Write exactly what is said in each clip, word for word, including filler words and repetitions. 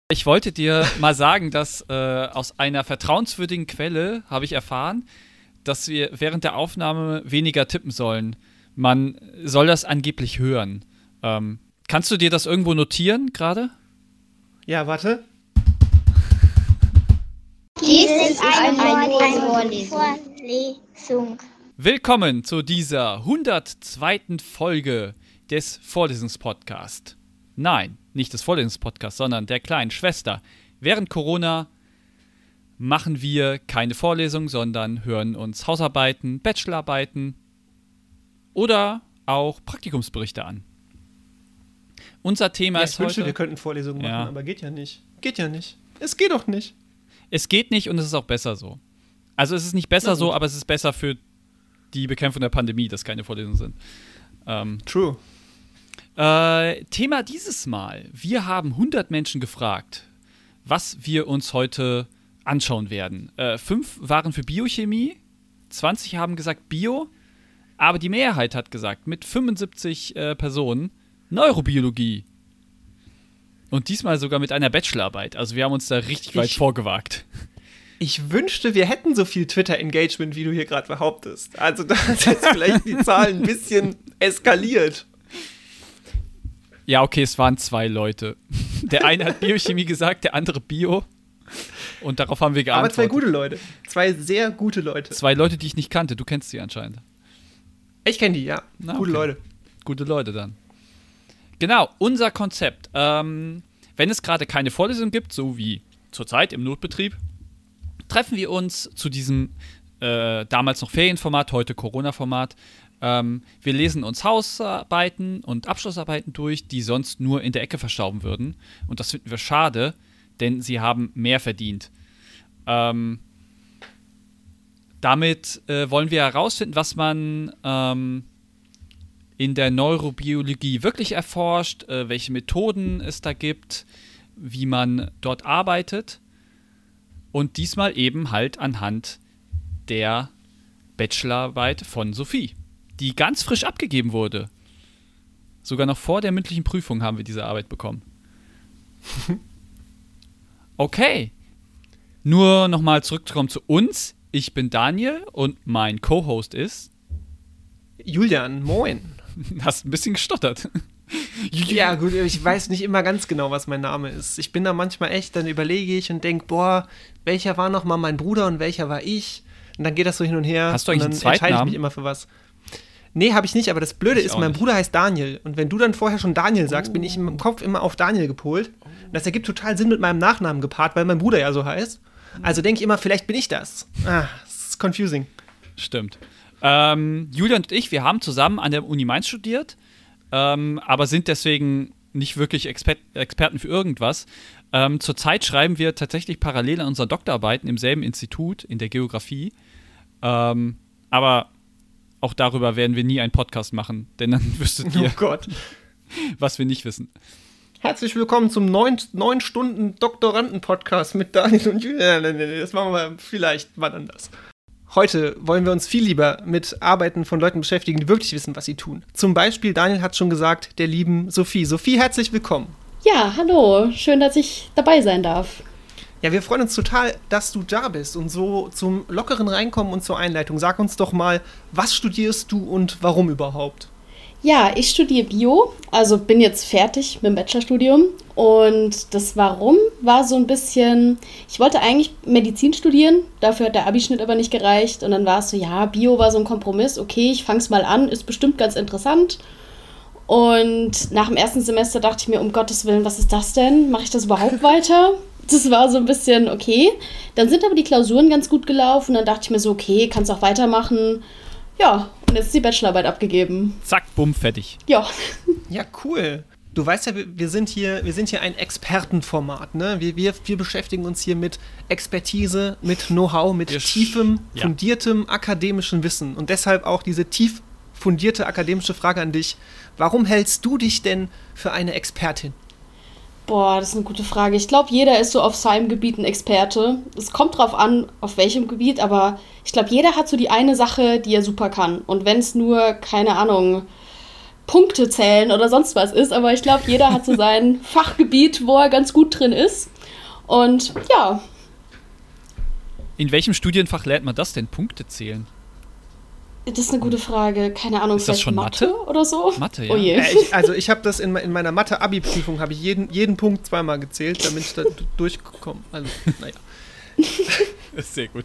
Ich wollte dir mal sagen, dass äh, aus einer vertrauenswürdigen Quelle habe ich erfahren, dass wir während der Aufnahme weniger tippen sollen. Man soll das angeblich hören. Ähm, kannst du dir das irgendwo notieren gerade? Ja, warte. Dies ist eine Vorlesung. Willkommen zu dieser hundertzweiten Folge des Vorlesungspodcasts. Nein, nicht des Vorlesungspodcasts, sondern der kleinen Schwester. Während Corona machen wir keine Vorlesung, sondern hören uns Hausarbeiten, Bachelorarbeiten oder auch Praktikumsberichte an. Unser Thema ja, ist ich wünschte, heute... wir könnten Vorlesungen machen, Ja. aber geht ja nicht. Geht ja nicht. Es geht doch nicht. Es geht nicht und es ist auch besser so. Also es ist nicht besser so, aber es ist besser für die Bekämpfung der Pandemie, dass keine Vorlesungen sind. Ähm, True. Äh, Thema dieses Mal. Wir haben hundert Menschen gefragt, was wir uns heute anschauen werden. Äh, fünf waren für Biochemie, zwanzig haben gesagt Bio, aber die Mehrheit hat gesagt, mit fünfundsiebzig äh, Personen, Neurobiologie. Und diesmal sogar mit einer Bachelorarbeit. Also wir haben uns da richtig Ich- weit vorgewagt. Ich wünschte, wir hätten so viel Twitter-Engagement, wie du hier gerade behauptest. Also da ist jetzt vielleicht die Zahl ein bisschen eskaliert. Ja, okay, es waren zwei Leute. Der eine hat Biochemie gesagt, der andere Bio. Und darauf haben wir Aber geantwortet. zwei gute Leute. Zwei sehr gute Leute. Zwei Leute, die ich nicht kannte. Du kennst sie anscheinend. Ich kenne die, ja. Na, Gute okay. Leute. Gute Leute dann. Genau, unser Konzept. Ähm, wenn es gerade keine Vorlesung gibt, so wie zurzeit im Notbetrieb, treffen wir uns zu diesem äh, damals noch Ferienformat, heute Corona-Format. Ähm, wir lesen uns Hausarbeiten und Abschlussarbeiten durch, die sonst nur in der Ecke verstauben würden. Und das finden wir schade, denn sie haben mehr verdient. Ähm, damit äh, wollen wir herausfinden, was man ähm, in der Neurobiologie wirklich erforscht, äh, welche Methoden es da gibt, wie man dort arbeitet. Und diesmal eben halt anhand der Bachelorarbeit von Sophie, die ganz frisch abgegeben wurde. Sogar noch vor der mündlichen Prüfung haben wir diese Arbeit bekommen. Okay. Nur nochmal zurückzukommen zu uns. Ich bin Daniel und mein Co-Host ist... Julian, moin. Hast ein bisschen gestottert. Ja, gut, ich weiß nicht immer ganz genau, was mein Name ist. Ich bin da manchmal echt, dann überlege ich und denke, boah, welcher war noch mal mein Bruder und welcher war ich? Und dann geht das so hin und her. Hast du eigentlich und dann einen zweiten entscheide ich Namen? mich immer für was. Nee, habe ich nicht, aber das Blöde Ich ist, auch mein nicht. Bruder heißt Daniel. Und wenn du dann vorher schon Daniel sagst, bin ich im Kopf immer auf Daniel gepolt. Und das ergibt total Sinn mit meinem Nachnamen gepaart, weil mein Bruder ja so heißt. Also denke ich immer, vielleicht bin ich das. Ah, das ist confusing. Stimmt. Ähm, Julian und ich, wir haben zusammen an der Uni Mainz studiert, ähm, aber sind deswegen nicht wirklich Exper- Experten für irgendwas. Ähm, zurzeit schreiben wir tatsächlich parallel an unseren Doktorarbeiten im selben Institut, in der Geografie. Ähm, aber auch darüber werden wir nie einen Podcast machen, denn dann wüsstet Oh ihr, Gott. was wir nicht wissen. Herzlich willkommen zum neun Stunden Doktoranden-Podcast mit Daniel und Julian. Nee, nee, nee, das machen wir vielleicht mal anders. Heute wollen wir uns viel lieber mit Arbeiten von Leuten beschäftigen, die wirklich wissen, was sie tun. Zum Beispiel, Daniel hat schon gesagt, der lieben Sophie. Sophie, herzlich willkommen. Ja, hallo. Schön, dass ich dabei sein darf. Ja, wir freuen uns total, dass du da bist und so zum lockeren Reinkommen und zur Einleitung. Sag uns doch mal, was studierst du und warum überhaupt? Ja, ich studiere Bio, also bin jetzt fertig mit dem Bachelorstudium. Und das Warum war so ein bisschen, ich wollte eigentlich Medizin studieren, dafür hat der Abischnitt aber nicht gereicht. Und dann war es so, ja, Bio war so ein Kompromiss, okay, ich fang's mal an, ist bestimmt ganz interessant. Und nach dem ersten Semester dachte ich mir, um Gottes Willen, was ist das denn? Mache ich das überhaupt weiter? Das war so ein bisschen okay. Dann sind aber die Klausuren ganz gut gelaufen. Dann dachte ich mir so, okay, kannst auch weitermachen. Ja, und jetzt ist die Bachelorarbeit abgegeben. Zack, bumm, fertig. Ja. Ja, cool. Du weißt ja, wir, wir, sind, hier, wir sind hier ein Expertenformat, ne? Wir, wir, wir beschäftigen uns hier mit Expertise, mit Know-how, mit Wir sch- tiefem, ja. fundiertem akademischen Wissen. Und deshalb auch diese tief fundierte akademische Frage an dich. Warum hältst du dich denn für eine Expertin? Boah, das ist eine gute Frage. Ich glaube, jeder ist so auf seinem Gebiet ein Experte. Es kommt drauf an, auf welchem Gebiet, aber ich glaube, jeder hat so die eine Sache, die er super kann. Und wenn es nur, keine Ahnung, Punkte zählen oder sonst was ist, aber ich glaube, jeder hat so sein Fachgebiet, wo er ganz gut drin ist. Und ja. In welchem Studienfach lernt man das denn, Punkte zählen? Das ist eine gute Frage. Keine Ahnung, ist das schon Mathe? Mathe oder so? Mathe, ja. Oh je. Äh, ich, also ich habe das in, in meiner Mathe-Abi-Prüfung, habe ich jeden, jeden Punkt zweimal gezählt, damit ich da d- durchkomme. Also, naja. Das ist sehr gut.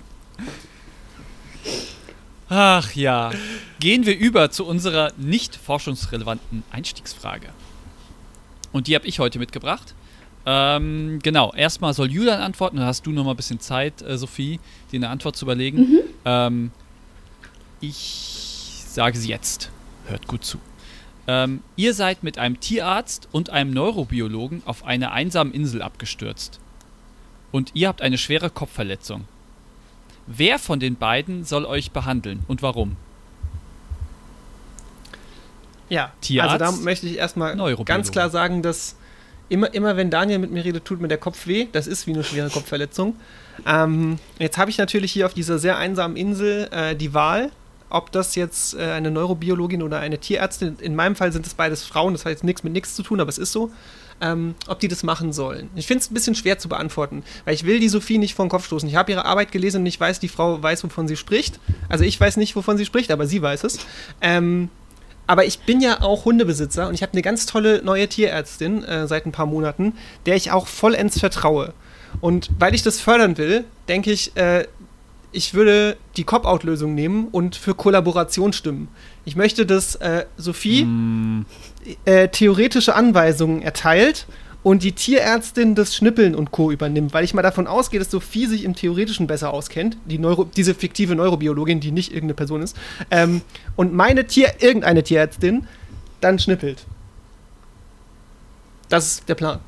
Ach ja. Gehen wir über zu unserer nicht forschungsrelevanten Einstiegsfrage. Und die habe ich heute mitgebracht. Ähm, genau, erstmal soll Julian antworten, dann hast du noch mal ein bisschen Zeit, äh, Sophie, dir eine Antwort zu überlegen. Mhm. Ähm, ich sage sie jetzt. Hört gut zu. Ähm, ihr seid mit einem Tierarzt und einem Neurobiologen auf einer einsamen Insel abgestürzt. Und ihr habt eine schwere Kopfverletzung. Wer von den beiden soll euch behandeln und warum? Ja, Tierarzt, also da möchte ich erstmal Neurobiologe. ganz klar sagen, dass immer, immer wenn Daniel mit mir redet, tut mir der Kopf weh. Das ist wie eine schwere Kopfverletzung. Ähm, jetzt habe ich natürlich hier auf dieser sehr einsamen Insel äh, die Wahl, ob das jetzt äh, eine Neurobiologin oder eine Tierärztin, in meinem Fall sind es beides Frauen, das hat jetzt nichts mit nichts zu tun, aber es ist so, ähm, ob die das machen sollen. Ich finde es ein bisschen schwer zu beantworten, weil ich will die Sophie nicht vor den Kopf stoßen. Ich habe ihre Arbeit gelesen und ich weiß, die Frau weiß, wovon sie spricht. Also ich weiß nicht, wovon sie spricht, aber sie weiß es. Ähm, aber ich bin ja auch Hundebesitzer und ich habe eine ganz tolle neue Tierärztin äh, seit ein paar Monaten, der ich auch vollends vertraue. Und weil ich das fördern will, denke ich, äh, ich würde die Cop-Out-Lösung nehmen und für Kollaboration stimmen. Ich möchte, dass äh, Sophie Mm. äh, theoretische Anweisungen erteilt und die Tierärztin das Schnippeln und Co. übernimmt, weil ich mal davon ausgehe, dass Sophie sich im Theoretischen besser auskennt, die Neuro- diese fiktive Neurobiologin, die nicht irgendeine Person ist, ähm, und meine Tier, irgendeine Tierärztin dann schnippelt. Das ist der Plan.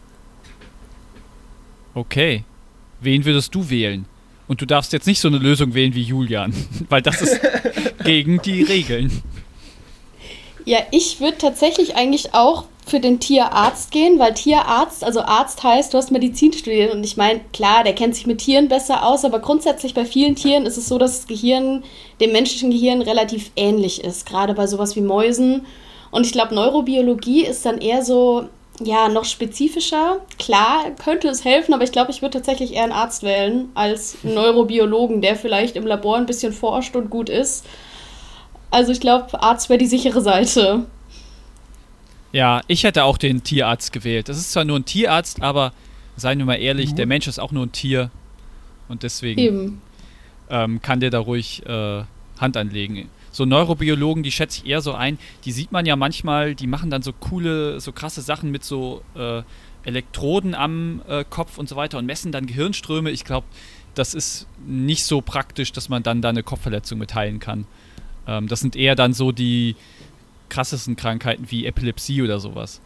Okay. Wen würdest du wählen? Und du darfst jetzt nicht so eine Lösung wählen wie Julian, weil das ist gegen die Regeln. Ja, ich würde tatsächlich eigentlich auch für den Tierarzt gehen, weil Tierarzt, also Arzt heißt, du hast Medizin studiert und ich meine, klar, der kennt sich mit Tieren besser aus, aber grundsätzlich bei vielen Tieren ist es so, dass das Gehirn dem menschlichen Gehirn relativ ähnlich ist, gerade bei sowas wie Mäusen. Und ich glaube, Neurobiologie ist dann eher so, ja, noch spezifischer. Klar, könnte es helfen, aber ich glaube, ich würde tatsächlich eher einen Arzt wählen als einen Neurobiologen, der vielleicht im Labor ein bisschen forscht und gut ist. Also ich glaube, Arzt wäre die sichere Seite. Ja, ich hätte auch den Tierarzt gewählt. Das ist zwar nur ein Tierarzt, aber seien wir mal ehrlich, Mhm. der Mensch ist auch nur ein Tier. Und deswegen Eben. ähm, kann der da ruhig äh, Hand anlegen. So Neurobiologen, die schätze ich eher so ein, die sieht man ja manchmal, die machen dann so coole, so krasse Sachen mit so äh, Elektroden am äh, Kopf und so weiter und messen dann Gehirnströme. Ich glaube, das ist nicht so praktisch, dass man dann da eine Kopfverletzung mit heilen kann. Ähm, das sind eher dann so die krassesten Krankheiten wie Epilepsie oder sowas,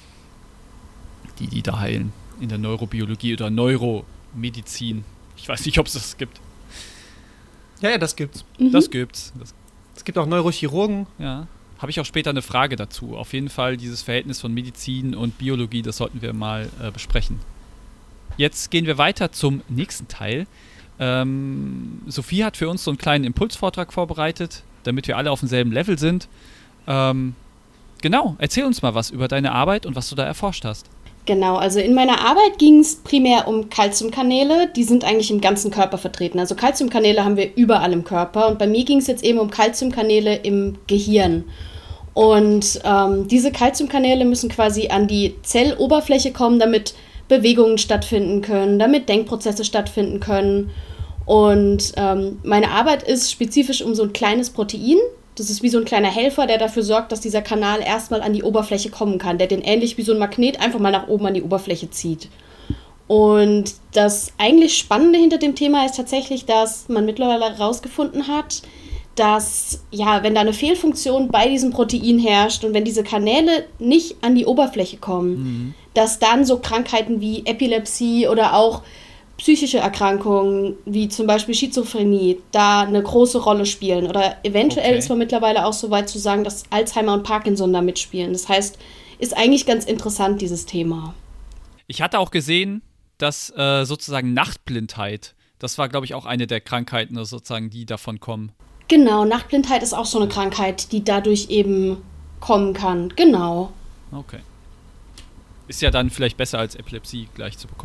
die die da heilen in der Neurobiologie oder Neuromedizin. Ich weiß nicht, ob es das gibt. Ja, ja, das gibt's. Mhm. Das gibt's. Das Es gibt auch Neurochirurgen. Ja, habe ich auch später eine Frage dazu. Auf jeden Fall dieses Verhältnis von Medizin und Biologie, das sollten wir mal äh, besprechen. Jetzt gehen wir weiter zum nächsten Teil. Ähm, Sophie hat für uns so einen kleinen Impulsvortrag vorbereitet, damit wir alle auf demselben Level sind. Ähm, genau, erzähl uns mal was über deine Arbeit und was du da erforscht hast. Genau, also in meiner Arbeit ging es primär um Calciumkanäle, die sind eigentlich im ganzen Körper vertreten. Also Calciumkanäle haben wir überall im Körper und bei mir ging es jetzt eben um Calciumkanäle im Gehirn. Und ähm, diese Calciumkanäle müssen quasi an die Zelloberfläche kommen, damit Bewegungen stattfinden können, damit Denkprozesse stattfinden können. Und ähm, meine Arbeit ist spezifisch um so ein kleines Protein. Das ist wie so ein kleiner Helfer, der dafür sorgt, dass dieser Kanal erstmal an die Oberfläche kommen kann, der den ähnlich wie so ein Magnet einfach mal nach oben an die Oberfläche zieht. Und das eigentlich Spannende hinter dem Thema ist tatsächlich, dass man mittlerweile herausgefunden hat, dass, ja, wenn da eine Fehlfunktion bei diesem Protein herrscht und wenn diese Kanäle nicht an die Oberfläche kommen, Mhm. dass dann so Krankheiten wie Epilepsie oder auch psychische Erkrankungen, wie zum Beispiel Schizophrenie, da eine große Rolle spielen. Oder eventuell Okay. ist man mittlerweile auch so weit zu sagen, dass Alzheimer und Parkinson da mitspielen. Das heißt, ist eigentlich ganz interessant, dieses Thema. Ich hatte auch gesehen, dass äh, sozusagen Nachtblindheit, das war, glaube ich, auch eine der Krankheiten, also sozusagen, die davon kommen. Genau, Nachtblindheit ist auch so eine Krankheit, die dadurch eben kommen kann. Genau. Okay. Ist ja dann vielleicht besser als Epilepsie gleich zu bekommen.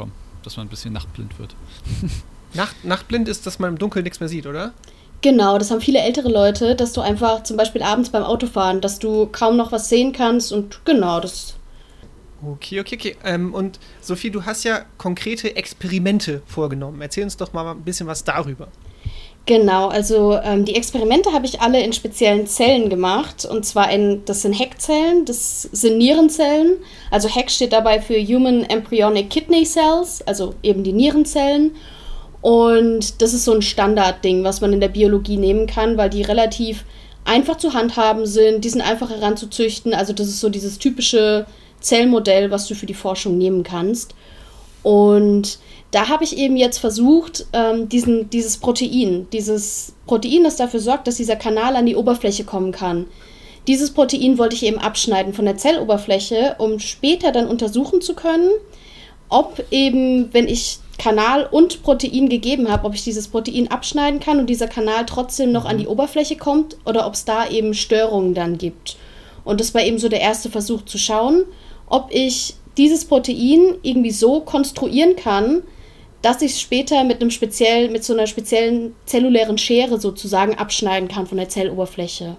dass man ein bisschen nachtblind wird. Nacht, nachtblind ist, dass man im Dunkeln nichts mehr sieht, oder? Genau, das haben viele ältere Leute, dass du einfach zum Beispiel abends beim Autofahren, dass du kaum noch was sehen kannst und genau, das... Okay, okay, okay. Ähm, und Sophie, du hast ja konkrete Experimente vorgenommen. Erzähl uns doch mal ein bisschen was darüber. Genau, also ähm, die Experimente habe ich alle in speziellen Zellen gemacht. Und zwar in, das sind Heck-Zellen, das sind Nierenzellen. Also Heck steht dabei für Human Embryonic Kidney Cells, also eben die Nierenzellen. Und das ist so ein Standardding, was man in der Biologie nehmen kann, weil die relativ einfach zu handhaben sind, die sind einfach heranzuzüchten. Also das ist so dieses typische Zellmodell, was du für die Forschung nehmen kannst. Und da habe ich eben jetzt versucht, ähm, diesen, dieses Protein, dieses Protein, das dafür sorgt, dass dieser Kanal an die Oberfläche kommen kann. Dieses Protein wollte ich eben abschneiden von der Zelloberfläche, um später dann untersuchen zu können, ob eben, wenn ich Kanal und Protein gegeben habe, ob ich dieses Protein abschneiden kann und dieser Kanal trotzdem noch an die Oberfläche kommt oder ob es da eben Störungen dann gibt. Und das war eben so der erste Versuch zu schauen, ob ich dieses Protein irgendwie so konstruieren kann, dass ich es später mit einem speziell, mit so einer speziellen zellulären Schere sozusagen abschneiden kann von der Zelloberfläche.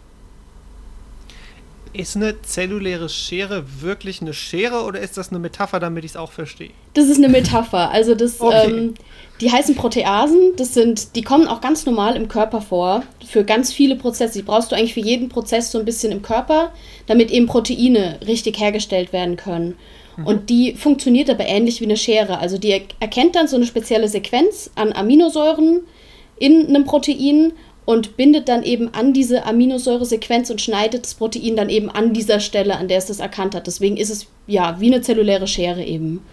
Ist eine zelluläre Schere wirklich eine Schere oder ist das eine Metapher, damit ich es auch verstehe? Das ist eine Metapher. Also das, okay. ähm, die heißen Proteasen. Das sind, die kommen auch ganz normal im Körper vor. Für ganz viele Prozesse. Die brauchst du eigentlich für jeden Prozess so ein bisschen im Körper, damit eben Proteine richtig hergestellt werden können. Mhm. Und die funktioniert aber ähnlich wie eine Schere. Also die er- erkennt dann so eine spezielle Sequenz an Aminosäuren in einem Protein und bindet dann eben an diese Aminosäuresequenz und schneidet das Protein dann eben an dieser Stelle, an der es das erkannt hat. Deswegen ist es ja wie eine zelluläre Schere eben.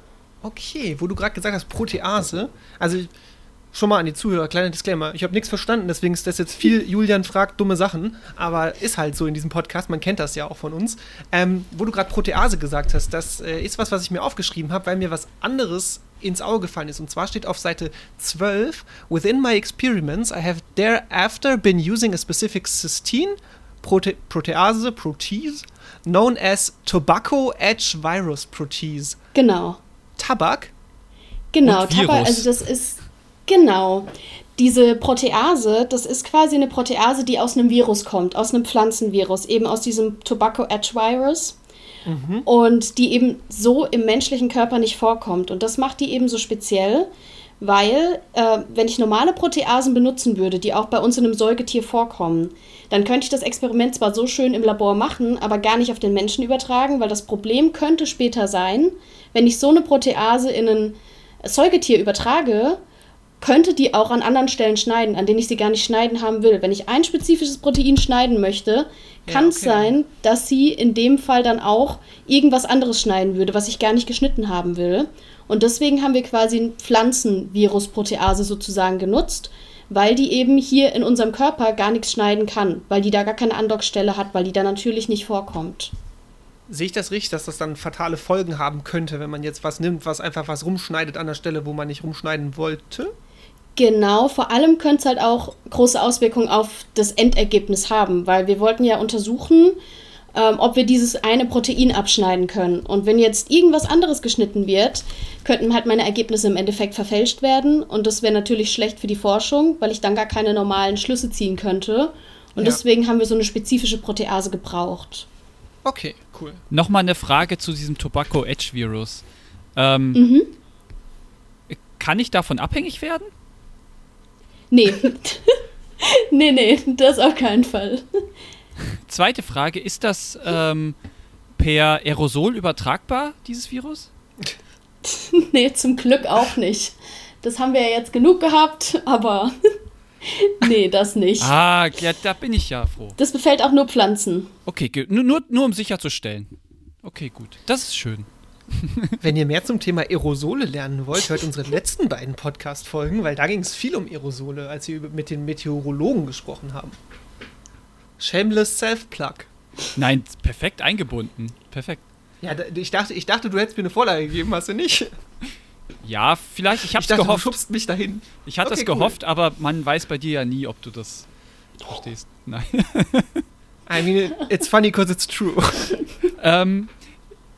Okay, wo du gerade gesagt hast, Protease, also schon mal an die Zuhörer, kleiner Disclaimer, ich habe nichts verstanden, deswegen ist das jetzt viel Julian fragt dumme Sachen, aber ist halt so in diesem Podcast, man kennt das ja auch von uns. Ähm, wo du gerade Protease gesagt hast, das äh, ist was, was ich mir aufgeschrieben habe, weil mir was anderes ins Auge gefallen ist. Und zwar steht auf Seite zwölf, within my experiments, I have thereafter been using a specific cysteine prote- protease, protease, known as tobacco edge virus protease. Genau. Tabak? Genau, Und Virus. Tabak, also das ist, genau, diese Protease, das ist quasi eine Protease, die aus einem Virus kommt, aus einem Pflanzenvirus, eben aus diesem Tobacco edge virus. Mhm. Und die eben so im menschlichen Körper nicht vorkommt. Und das macht die eben so speziell, weil äh, wenn ich normale Proteasen benutzen würde, die auch bei uns in einem Säugetier vorkommen, dann könnte ich das Experiment zwar so schön im Labor machen, aber gar nicht auf den Menschen übertragen, weil das Problem könnte später sein, wenn ich so eine Protease in ein Säugetier übertrage, könnte die auch an anderen Stellen schneiden, an denen ich sie gar nicht schneiden haben will. Wenn ich ein spezifisches Protein schneiden möchte, kann ja, es okay. sein, dass sie in dem Fall dann auch irgendwas anderes schneiden würde, was ich gar nicht geschnitten haben will. Und deswegen haben wir quasi ein Pflanzenvirus-Protease sozusagen genutzt, weil die eben hier in unserem Körper gar nichts schneiden kann, weil die da gar keine Andockstelle hat, weil die da natürlich nicht vorkommt. Sehe ich das richtig, dass das dann fatale Folgen haben könnte, wenn man jetzt was nimmt, was einfach was rumschneidet an der Stelle, wo man nicht rumschneiden wollte? Genau, vor allem könnte es halt auch große Auswirkungen auf das Endergebnis haben, weil wir wollten ja untersuchen, ähm, ob wir dieses eine Protein abschneiden können. Und wenn jetzt irgendwas anderes geschnitten wird, könnten halt meine Ergebnisse im Endeffekt verfälscht werden. Und das wäre natürlich schlecht für die Forschung, weil ich dann gar keine normalen Schlüsse ziehen könnte. Und Ja. deswegen haben wir so eine spezifische Protease gebraucht. Okay, cool. Nochmal eine Frage zu diesem Tobacco Edge Virus. Ähm, Mhm. Kann ich davon abhängig werden? Nee. nee, nee, das auf keinen Fall. Zweite Frage, ist das ähm, per Aerosol übertragbar, dieses Virus? Nee, zum Glück auch nicht. Das haben wir ja jetzt genug gehabt, aber nee, das nicht. Ah, ja, da bin ich ja froh. Das befällt auch nur Pflanzen. Okay, ge- nur, nur, nur um sicherzustellen. Okay, gut. Das ist schön. Wenn ihr mehr zum Thema Aerosole lernen wollt, hört unsere letzten beiden Podcast-Folgen, weil da ging es viel um Aerosole, als wir über- mit den Meteorologen gesprochen haben. Shameless Self-Plug. Nein, perfekt eingebunden. Perfekt. Ja, da, ich, dachte, ich dachte, du hättest mir eine Vorlage gegeben, hast du nicht? Ja, vielleicht, ich hab's Ich dachte, gehofft. du schubst mich dahin. Ich hatte Okay, es cool. gehofft, aber man weiß bei dir ja nie, ob du das verstehst. Nein. I mean, it's funny because it's true. ähm,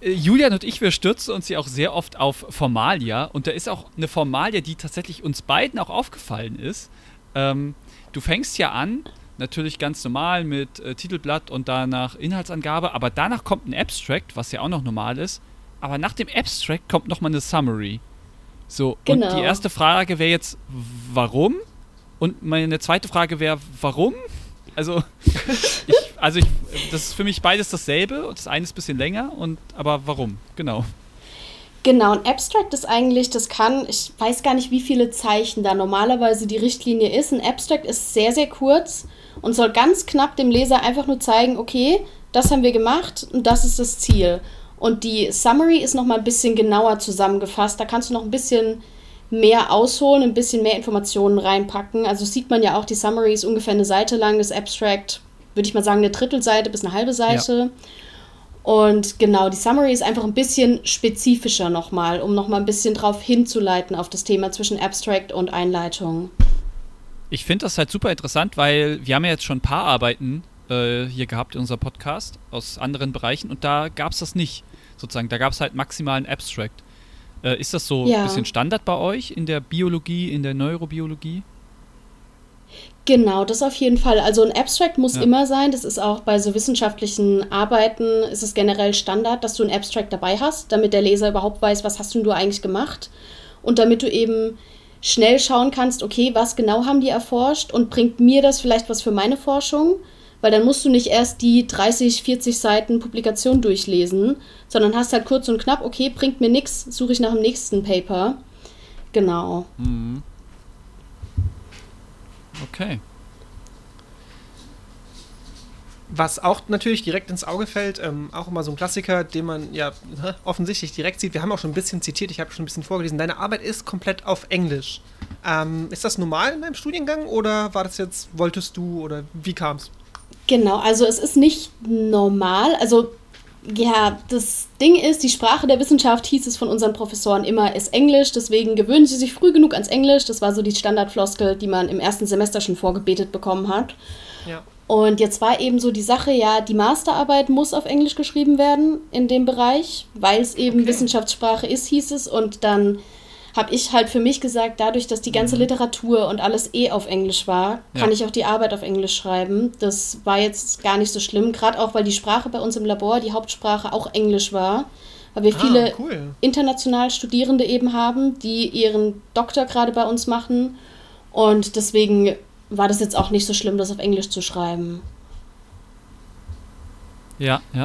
Julian und ich, wir stürzen uns ja auch sehr oft auf Formalia. Und da ist auch eine Formalie, die tatsächlich uns beiden auch aufgefallen ist. Ähm, du fängst ja an, natürlich ganz normal mit äh, Titelblatt und danach Inhaltsangabe, aber danach kommt ein Abstract, was ja auch noch normal ist. Aber nach dem Abstract kommt nochmal eine Summary. So, Genau. und die erste Frage wäre jetzt, warum? Und meine zweite Frage wäre, warum? Also, ich, also ich, das ist für mich beides dasselbe und das eine ist ein bisschen länger, und aber warum? Genau. Genau, ein Abstract ist eigentlich, das kann, ich weiß gar nicht, wie viele Zeichen da normalerweise die Richtlinie ist. Ein Abstract ist sehr, sehr kurz und soll ganz knapp dem Leser einfach nur zeigen, okay, das haben wir gemacht und das ist das Ziel. Und die Summary ist nochmal ein bisschen genauer zusammengefasst. Da kannst du noch ein bisschen mehr ausholen, ein bisschen mehr Informationen reinpacken. Also sieht man ja auch, die Summary ist ungefähr eine Seite lang, das Abstract, würde ich mal sagen, eine Drittelseite bis eine halbe Seite. Ja. Und genau, die Summary ist einfach ein bisschen spezifischer nochmal, um nochmal ein bisschen drauf hinzuleiten auf das Thema zwischen Abstract und Einleitung. Ich finde das halt super interessant, weil wir haben ja jetzt schon ein paar Arbeiten äh, hier gehabt in unserem Podcast aus anderen Bereichen und da gab es das nicht, sozusagen. Da gab es halt maximal ein Abstract. Äh, ist das so Ja. ein bisschen Standard bei euch in der Biologie, in der Neurobiologie? Genau, das auf jeden Fall. Also ein Abstract muss Ja. immer sein. Das ist auch bei so wissenschaftlichen Arbeiten, ist es generell Standard, dass du ein Abstract dabei hast, damit der Leser überhaupt weiß, was hast denn du eigentlich gemacht. Und damit du eben schnell schauen kannst, okay, was genau haben die erforscht und bringt mir das vielleicht was für meine Forschung? Weil dann musst du nicht erst die dreißig, vierzig Seiten Publikation durchlesen, sondern hast halt kurz und knapp, okay, bringt mir nichts, suche ich nach dem nächsten Paper. Genau. Mhm. Okay. Was auch natürlich direkt ins Auge fällt, ähm, auch immer so ein Klassiker, den man ja offensichtlich direkt sieht. Wir haben auch schon ein bisschen zitiert, ich habe schon ein bisschen vorgelesen. Deine Arbeit ist komplett auf Englisch. Ähm, ist das normal in deinem Studiengang oder war das jetzt, wolltest du oder wie kam es? Genau, also es ist nicht normal. Also ja, das Ding ist, die Sprache der Wissenschaft, hieß es von unseren Professoren immer, ist Englisch. Deswegen gewöhnen Sie sich früh genug ans Englisch. Das war so die Standardfloskel, die man im ersten Semester schon vorgebetet bekommen hat. Ja. Und jetzt war eben so die Sache, ja, die Masterarbeit muss auf Englisch geschrieben werden in dem Bereich, weil es eben Okay. Wissenschaftssprache ist, hieß es. Und dann habe ich halt für mich gesagt, dadurch, dass die ganze Literatur und alles eh auf Englisch war, kann Ja. ich auch die Arbeit auf Englisch schreiben. Das war jetzt gar nicht so schlimm, gerade auch, weil die Sprache bei uns im Labor, die Hauptsprache, auch Englisch war. Weil wir Ah, viele cool. international Studierende eben haben, die ihren Doktor gerade bei uns machen. Und deswegen war das jetzt auch nicht so schlimm, das auf Englisch zu schreiben. Ja, ja.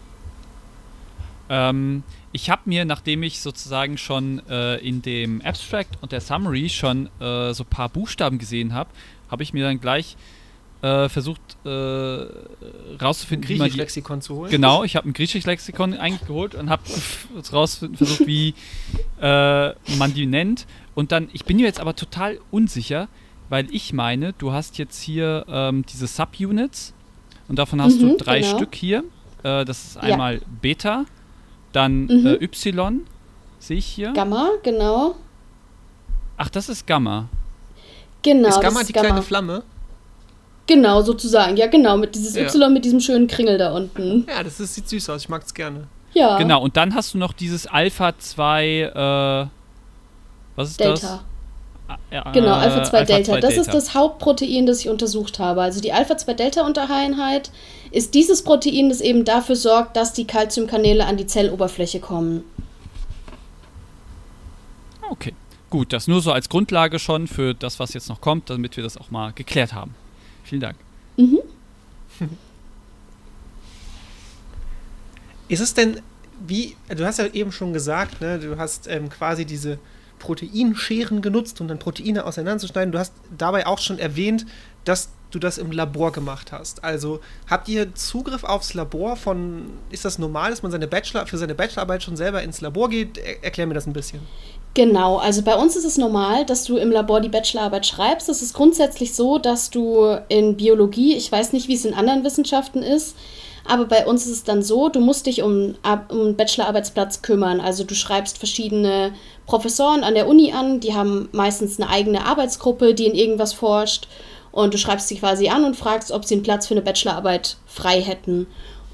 Ähm, ich habe mir, nachdem ich sozusagen schon äh, in dem Abstract und der Summary schon äh, so ein paar Buchstaben gesehen habe, habe ich mir dann gleich äh, versucht äh, rauszufinden, wie man die, Griechisch-Lexikon zu holen. genau, ich habe ein Griechisch-Lexikon eigentlich geholt und habe rauszufinden versucht, wie äh, man die nennt. Und dann, ich bin mir jetzt aber total unsicher, weil ich meine, du hast jetzt hier ähm, diese Subunits und davon hast Mhm, du drei genau. Stück hier. Äh, das ist Ja. einmal Beta, dann Mhm. äh, Y, sehe ich hier. Gamma, genau. Ach, das ist Gamma. Genau, Ist das Gamma ist die Gamma. kleine Flamme? Genau, sozusagen. Ja, genau, mit dieses Ja. Y mit diesem schönen Kringel da unten. Ja, das ist, sieht süß aus, ich mag es gerne. Ja, Genau, und dann hast du noch dieses Alpha zwei, äh, was ist das? Delta. Ah, ja, Genau, äh, Alpha zwei Delta. zwei Das ist das Hauptprotein, das ich untersucht habe. Also die Alpha zwei Delta-Untereinheit ist dieses Protein, das eben dafür sorgt, dass die Calciumkanäle an die Zelloberfläche kommen. Okay, gut, das nur so als Grundlage schon für das, was jetzt noch kommt, damit wir das auch mal geklärt haben. Vielen Dank. Mhm. Ist es denn, wie, du hast ja eben schon gesagt, ne, du hast ähm, quasi diese Proteinscheren genutzt, um dann Proteine auseinanderzuschneiden. Du hast dabei auch schon erwähnt, dass du das im Labor gemacht hast. Also habt ihr Zugriff aufs Labor von, ist das normal, dass man seine Bachelor, für seine Bachelorarbeit schon selber ins Labor geht? Er, erklär mir das ein bisschen. Genau, also bei uns ist es normal, dass du im Labor die Bachelorarbeit schreibst. Es ist grundsätzlich so, dass du in Biologie, ich weiß nicht, wie es in anderen Wissenschaften ist, aber bei uns ist es dann so, du musst dich um, um einen Bachelorarbeitsplatz kümmern. Also du schreibst verschiedene Professoren an der Uni an, die haben meistens eine eigene Arbeitsgruppe, die in irgendwas forscht. Und du schreibst sie quasi an und fragst, ob sie einen Platz für eine Bachelorarbeit frei hätten.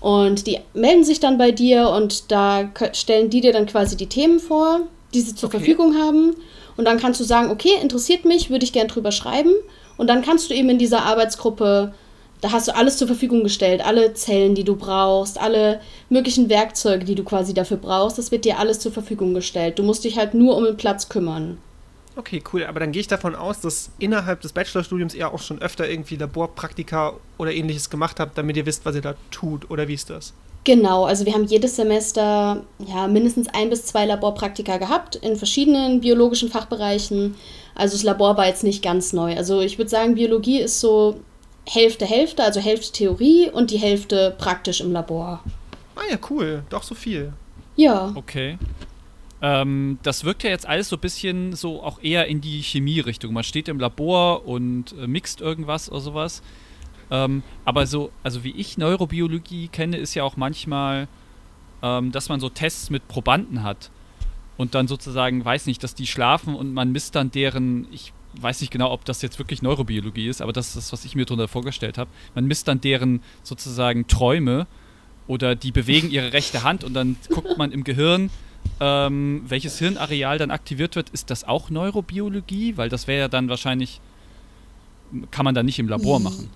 Und die melden sich dann bei dir und da stellen die dir dann quasi die Themen vor, die sie zur Okay. Verfügung haben. Und dann kannst du sagen, okay, interessiert mich, würde ich gern drüber schreiben. Und dann kannst du eben in dieser Arbeitsgruppe, da hast du alles zur Verfügung gestellt, alle Zellen, die du brauchst, alle möglichen Werkzeuge, die du quasi dafür brauchst, das wird dir alles zur Verfügung gestellt. Du musst dich halt nur um den Platz kümmern. Okay, cool. Aber dann gehe ich davon aus, dass innerhalb des Bachelorstudiums ihr auch schon öfter irgendwie Laborpraktika oder ähnliches gemacht habt, damit ihr wisst, was ihr da tut. Oder wie ist das? Genau, also wir haben jedes Semester ja, mindestens ein bis zwei Laborpraktika gehabt in verschiedenen biologischen Fachbereichen. Also das Labor war jetzt nicht ganz neu. Also ich würde sagen, Biologie ist so Hälfte, Hälfte, also Hälfte Theorie und die Hälfte praktisch im Labor. Ah ja, cool. Doch so viel. Ja. Okay. Ähm, das wirkt ja jetzt alles so ein bisschen so auch eher in die Chemie-Richtung. Man steht im Labor und äh, mixt irgendwas oder sowas. Ähm, aber so, also wie ich Neurobiologie kenne, ist ja auch manchmal, ähm, dass man so Tests mit Probanden hat und dann sozusagen, weiß nicht, dass die schlafen und man misst dann deren, ich weiß nicht genau, ob das jetzt wirklich Neurobiologie ist, aber das ist das, was ich mir darunter vorgestellt habe. Man misst dann deren sozusagen Träume oder die bewegen ihre rechte Hand und dann guckt man im Gehirn, ähm, welches Hirnareal dann aktiviert wird. Ist das auch Neurobiologie? Weil das wäre ja dann wahrscheinlich, kann man dann nicht im Labor machen.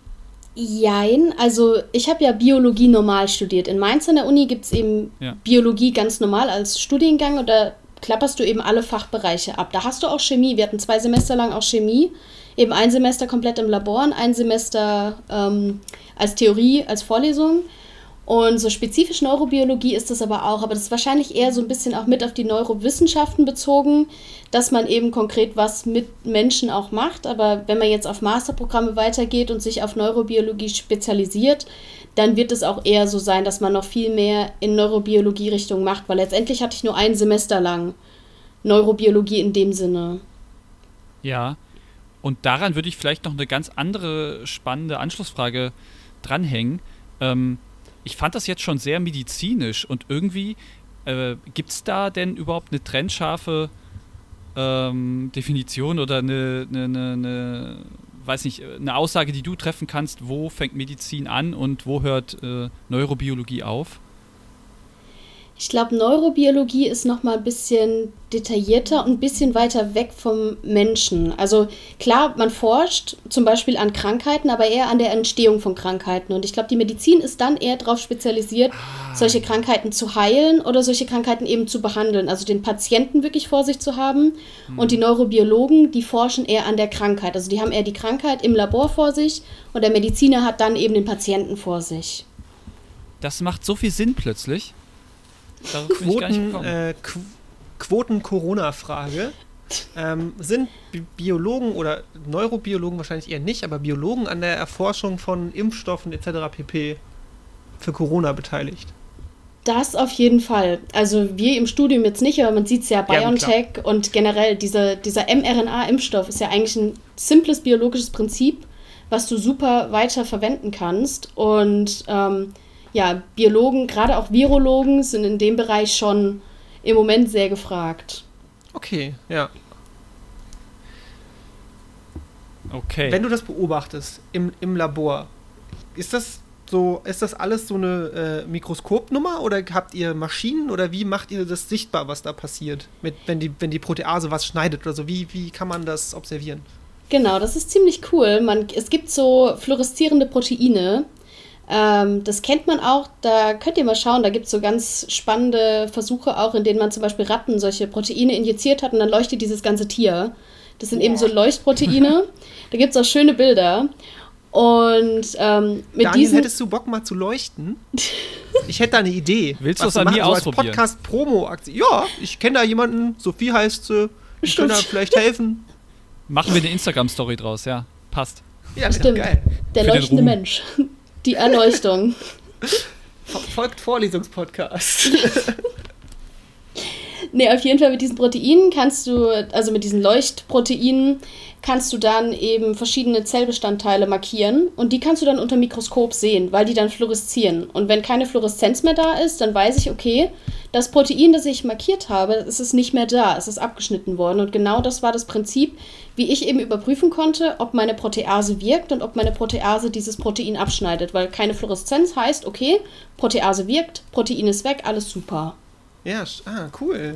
Jein, also ich habe ja Biologie normal studiert. In Mainz an der Uni gibt es eben Ja. Biologie ganz normal als Studiengang und da klapperst du eben alle Fachbereiche ab. Da hast du auch Chemie. Wir hatten zwei Semester lang auch Chemie. Eben ein Semester komplett im Labor und ein Semester ähm, als Theorie, als Vorlesung. Und so spezifisch Neurobiologie ist das aber auch. Aber das ist wahrscheinlich eher so ein bisschen auch mit auf die Neurowissenschaften bezogen, dass man eben konkret was mit Menschen auch macht. Aber wenn man jetzt auf Masterprogramme weitergeht und sich auf Neurobiologie spezialisiert, dann wird es auch eher so sein, dass man noch viel mehr in Neurobiologie-Richtung macht. Weil letztendlich hatte ich nur ein Semester lang Neurobiologie in dem Sinne. Ja, und daran würde ich vielleicht noch eine ganz andere spannende Anschlussfrage dranhängen. Ähm, ich fand das jetzt schon sehr medizinisch und irgendwie äh, gibt es da denn überhaupt eine trennscharfe ähm, Definition oder eine, eine, eine, eine, weiß nicht, eine Aussage, die du treffen kannst, wo fängt Medizin an und wo hört äh, Neurobiologie auf? Ich glaube, Neurobiologie ist noch mal ein bisschen detaillierter und ein bisschen weiter weg vom Menschen. Also klar, man forscht zum Beispiel an Krankheiten, aber eher an der Entstehung von Krankheiten. Und ich glaube, die Medizin ist dann eher darauf spezialisiert, ah. solche Krankheiten zu heilen oder solche Krankheiten eben zu behandeln. Also den Patienten wirklich vor sich zu haben. Hm. Und die Neurobiologen, die forschen eher an der Krankheit. Also die haben eher die Krankheit im Labor vor sich und der Mediziner hat dann eben den Patienten vor sich. Das macht so viel Sinn plötzlich. Quoten, äh, Qu- Quoten-Corona-Frage. Ähm, sind Bi- Biologen oder Neurobiologen wahrscheinlich eher nicht, aber Biologen an der Erforschung von Impfstoffen et cetera pp. Für Corona beteiligt? Das auf jeden Fall. Also wir im Studium jetzt nicht, aber man sieht es ja, BioNTech ja, und generell dieser, dieser mRNA-Impfstoff ist ja eigentlich ein simples biologisches Prinzip, was du super weiter verwenden kannst. Und ähm, ja, Biologen, gerade auch Virologen, sind in dem Bereich schon im Moment sehr gefragt. Okay, ja. Okay. Wenn du das beobachtest im, im Labor, ist das so, ist das alles so eine äh, Mikroskopnummer oder habt ihr Maschinen oder wie macht ihr das sichtbar, was da passiert, mit, wenn die, wenn die Protease was schneidet oder so? Wie, wie kann man das observieren? Genau, das ist ziemlich cool. Man, es gibt so fluoreszierende Proteine. Ähm, das kennt man auch, da könnt ihr mal schauen, da gibt es so ganz spannende Versuche auch, in denen man zum Beispiel Ratten solche Proteine injiziert hat und dann leuchtet dieses ganze Tier. Das sind eben so Leuchtproteine. Da gibt es auch schöne Bilder. Und ähm, mit Daniel, diesen... hättest du Bock mal zu leuchten? Ich hätte da eine Idee. Willst du das an mir so ausprobieren? Als Podcast-Promo-Aktion. Ja, ich kenne da jemanden, Sophie heißt sie, ich kann da vielleicht helfen. Machen wir eine Instagram-Story draus, ja. Passt. Ja, Stimmt, geil. der Für den leuchtende Ruhm. Mensch. Die Erleuchtung. Folgt Vorlesungspodcast. Nee, auf jeden Fall mit diesen Proteinen kannst du, also mit diesen Leuchtproteinen, kannst du dann eben verschiedene Zellbestandteile markieren und die kannst du dann unter Mikroskop sehen, weil die dann fluoreszieren. Und wenn keine Fluoreszenz mehr da ist, dann weiß ich, okay, das Protein, das ich markiert habe, es ist nicht mehr da, es ist abgeschnitten worden. Und genau das war das Prinzip, wie ich eben überprüfen konnte, ob meine Protease wirkt und ob meine Protease dieses Protein abschneidet. Weil keine Fluoreszenz heißt, okay, Protease wirkt, Protein ist weg, alles super. Ja, ah, cool.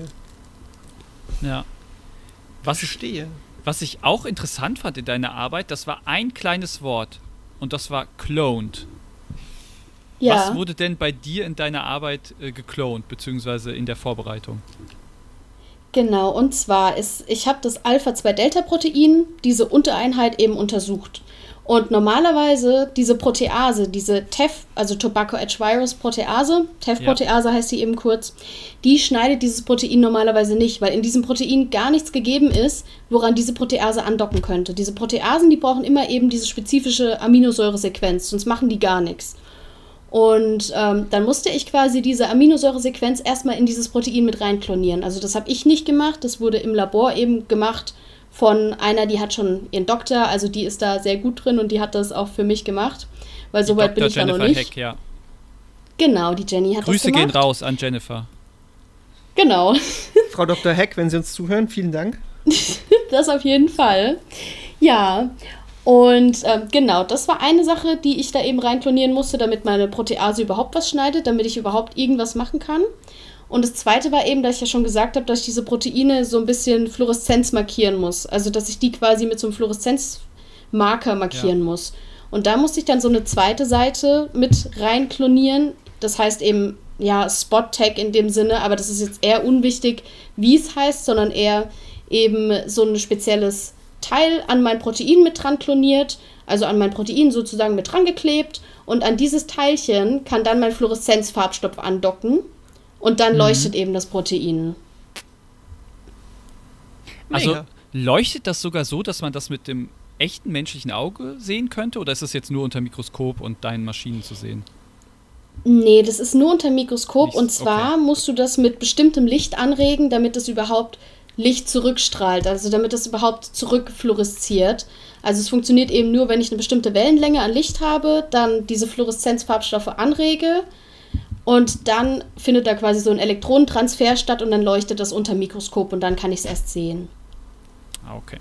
Ja. Was ich, Verstehe. was ich auch interessant fand in deiner Arbeit, das war ein kleines Wort und das war cloned. Ja. Was wurde denn bei dir in deiner Arbeit äh, geklont, beziehungsweise in der Vorbereitung? Genau, und zwar ist, ich habe das Alpha zwei Delta Protein, diese Untereinheit eben untersucht. Und normalerweise diese Protease, diese T E F, also Tobacco Edge Virus Protease, T E F-Protease ja. heißt die eben kurz, die schneidet dieses Protein normalerweise nicht, weil in diesem Protein gar nichts gegeben ist, woran diese Protease andocken könnte. Diese Proteasen, die brauchen immer eben diese spezifische Aminosäuresequenz, sonst machen die gar nichts. Und ähm, dann musste ich quasi diese Aminosäuresequenz erstmal in dieses Protein mit reinklonieren. Also das habe ich nicht gemacht, das wurde im Labor eben gemacht von einer, die hat schon ihren Doktor, also die ist da sehr gut drin und die hat das auch für mich gemacht, weil Die soweit bin Doktor ich da noch Jennifer nicht. Heck, ja. Genau, die Jenny hat Grüße das gemacht. gehen raus an Jennifer. Genau, Frau Doktor Heck, wenn Sie uns zuhören, vielen Dank. das auf jeden Fall. Ja, und ähm, genau, das war eine Sache, die ich da eben reinklonieren musste, damit meine Protease überhaupt was schneidet, damit ich überhaupt irgendwas machen kann. Und das zweite war eben, dass ich ja schon gesagt habe, dass ich diese Proteine so ein bisschen Fluoreszenz markieren muss. Also, dass ich die quasi mit so einem Fluoreszenzmarker markieren ja. muss. Und da musste ich dann so eine zweite Seite mit rein klonieren. Das heißt eben, ja, Spot-Tag in dem Sinne, aber das ist jetzt eher unwichtig, wie es heißt, sondern eher eben so ein spezielles Teil an mein Protein mit dran kloniert, also an mein Protein sozusagen mit dran geklebt. Und an dieses Teilchen kann dann mein Fluoreszenzfarbstoff andocken. Und dann mhm. leuchtet eben das Protein. Also Mega. Leuchtet das sogar so, dass man das mit dem echten menschlichen Auge sehen könnte? Oder ist das jetzt nur unter Mikroskop und deinen Maschinen zu sehen? Nee, das ist nur unter Mikroskop. Nicht, und zwar okay. musst du das mit bestimmtem Licht anregen, damit es überhaupt Licht zurückstrahlt. Also damit es überhaupt zurückfluoresziert. Also es funktioniert eben nur, wenn ich eine bestimmte Wellenlänge an Licht habe, dann diese Fluoreszenzfarbstoffe anrege. Und dann findet da quasi so ein Elektronentransfer statt und dann leuchtet das unter Mikroskop und dann kann ich es erst sehen. Ah, okay.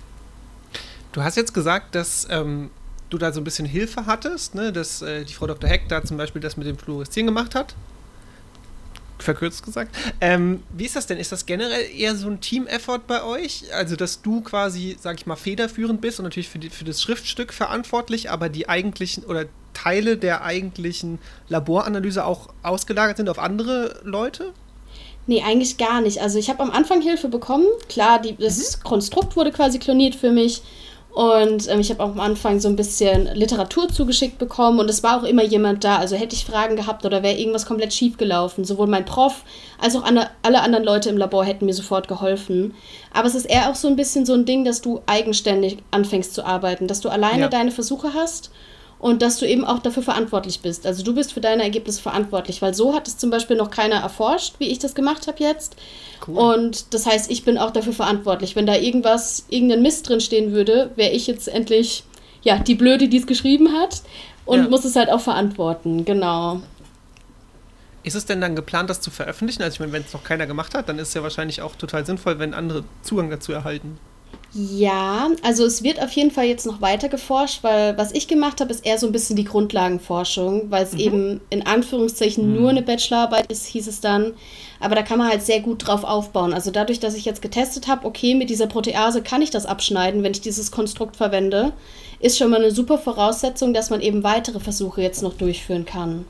Du hast jetzt gesagt, dass ähm, du da so ein bisschen Hilfe hattest, ne? Dass äh, die Frau Doktor Heck da zum Beispiel das mit dem Fluoreszieren gemacht hat. Verkürzt gesagt. Ähm, wie ist das denn? Ist das generell eher so ein Team-Effort bei euch? Also, dass du quasi, sag ich mal, federführend bist und natürlich für, die, für das Schriftstück verantwortlich, aber die eigentlichen oder Teile der eigentlichen Laboranalyse auch ausgelagert sind auf andere Leute? Nee, eigentlich gar nicht. Also ich habe am Anfang Hilfe bekommen. Klar, die, das mhm. Konstrukt wurde quasi kloniert für mich. Und ähm, ich habe auch am Anfang so ein bisschen Literatur zugeschickt bekommen. Und es war auch immer jemand da. Also hätte ich Fragen gehabt oder wäre irgendwas komplett schief gelaufen. Sowohl mein Prof als auch an, alle anderen Leute im Labor hätten mir sofort geholfen. Aber es ist eher auch so ein bisschen so ein Ding, dass du eigenständig anfängst zu arbeiten. Dass du alleine ja. deine Versuche hast. Und dass du eben auch dafür verantwortlich bist. Also du bist für deine Ergebnisse verantwortlich, weil so hat es zum Beispiel noch keiner erforscht, wie ich das gemacht habe jetzt. Cool. Und das heißt, ich bin auch dafür verantwortlich. Wenn da irgendwas, irgendein Mist drin stehen würde, wäre ich jetzt endlich, ja, die Blöde, die es geschrieben hat und ja. muss es halt auch verantworten, genau. Ist es denn dann geplant, das zu veröffentlichen? Also ich meine, wenn es noch keiner gemacht hat, dann ist es ja wahrscheinlich auch total sinnvoll, wenn andere Zugang dazu erhalten. Ja, also es wird auf jeden Fall jetzt noch weiter geforscht, weil was ich gemacht habe, ist eher so ein bisschen die Grundlagenforschung, weil es mhm. eben in Anführungszeichen mhm. nur eine Bachelorarbeit ist, hieß es dann. Aber da kann man halt sehr gut drauf aufbauen. Also dadurch, dass ich jetzt getestet habe, okay, mit dieser Protease kann ich das abschneiden, wenn ich dieses Konstrukt verwende, ist schon mal eine super Voraussetzung, dass man eben weitere Versuche jetzt noch durchführen kann.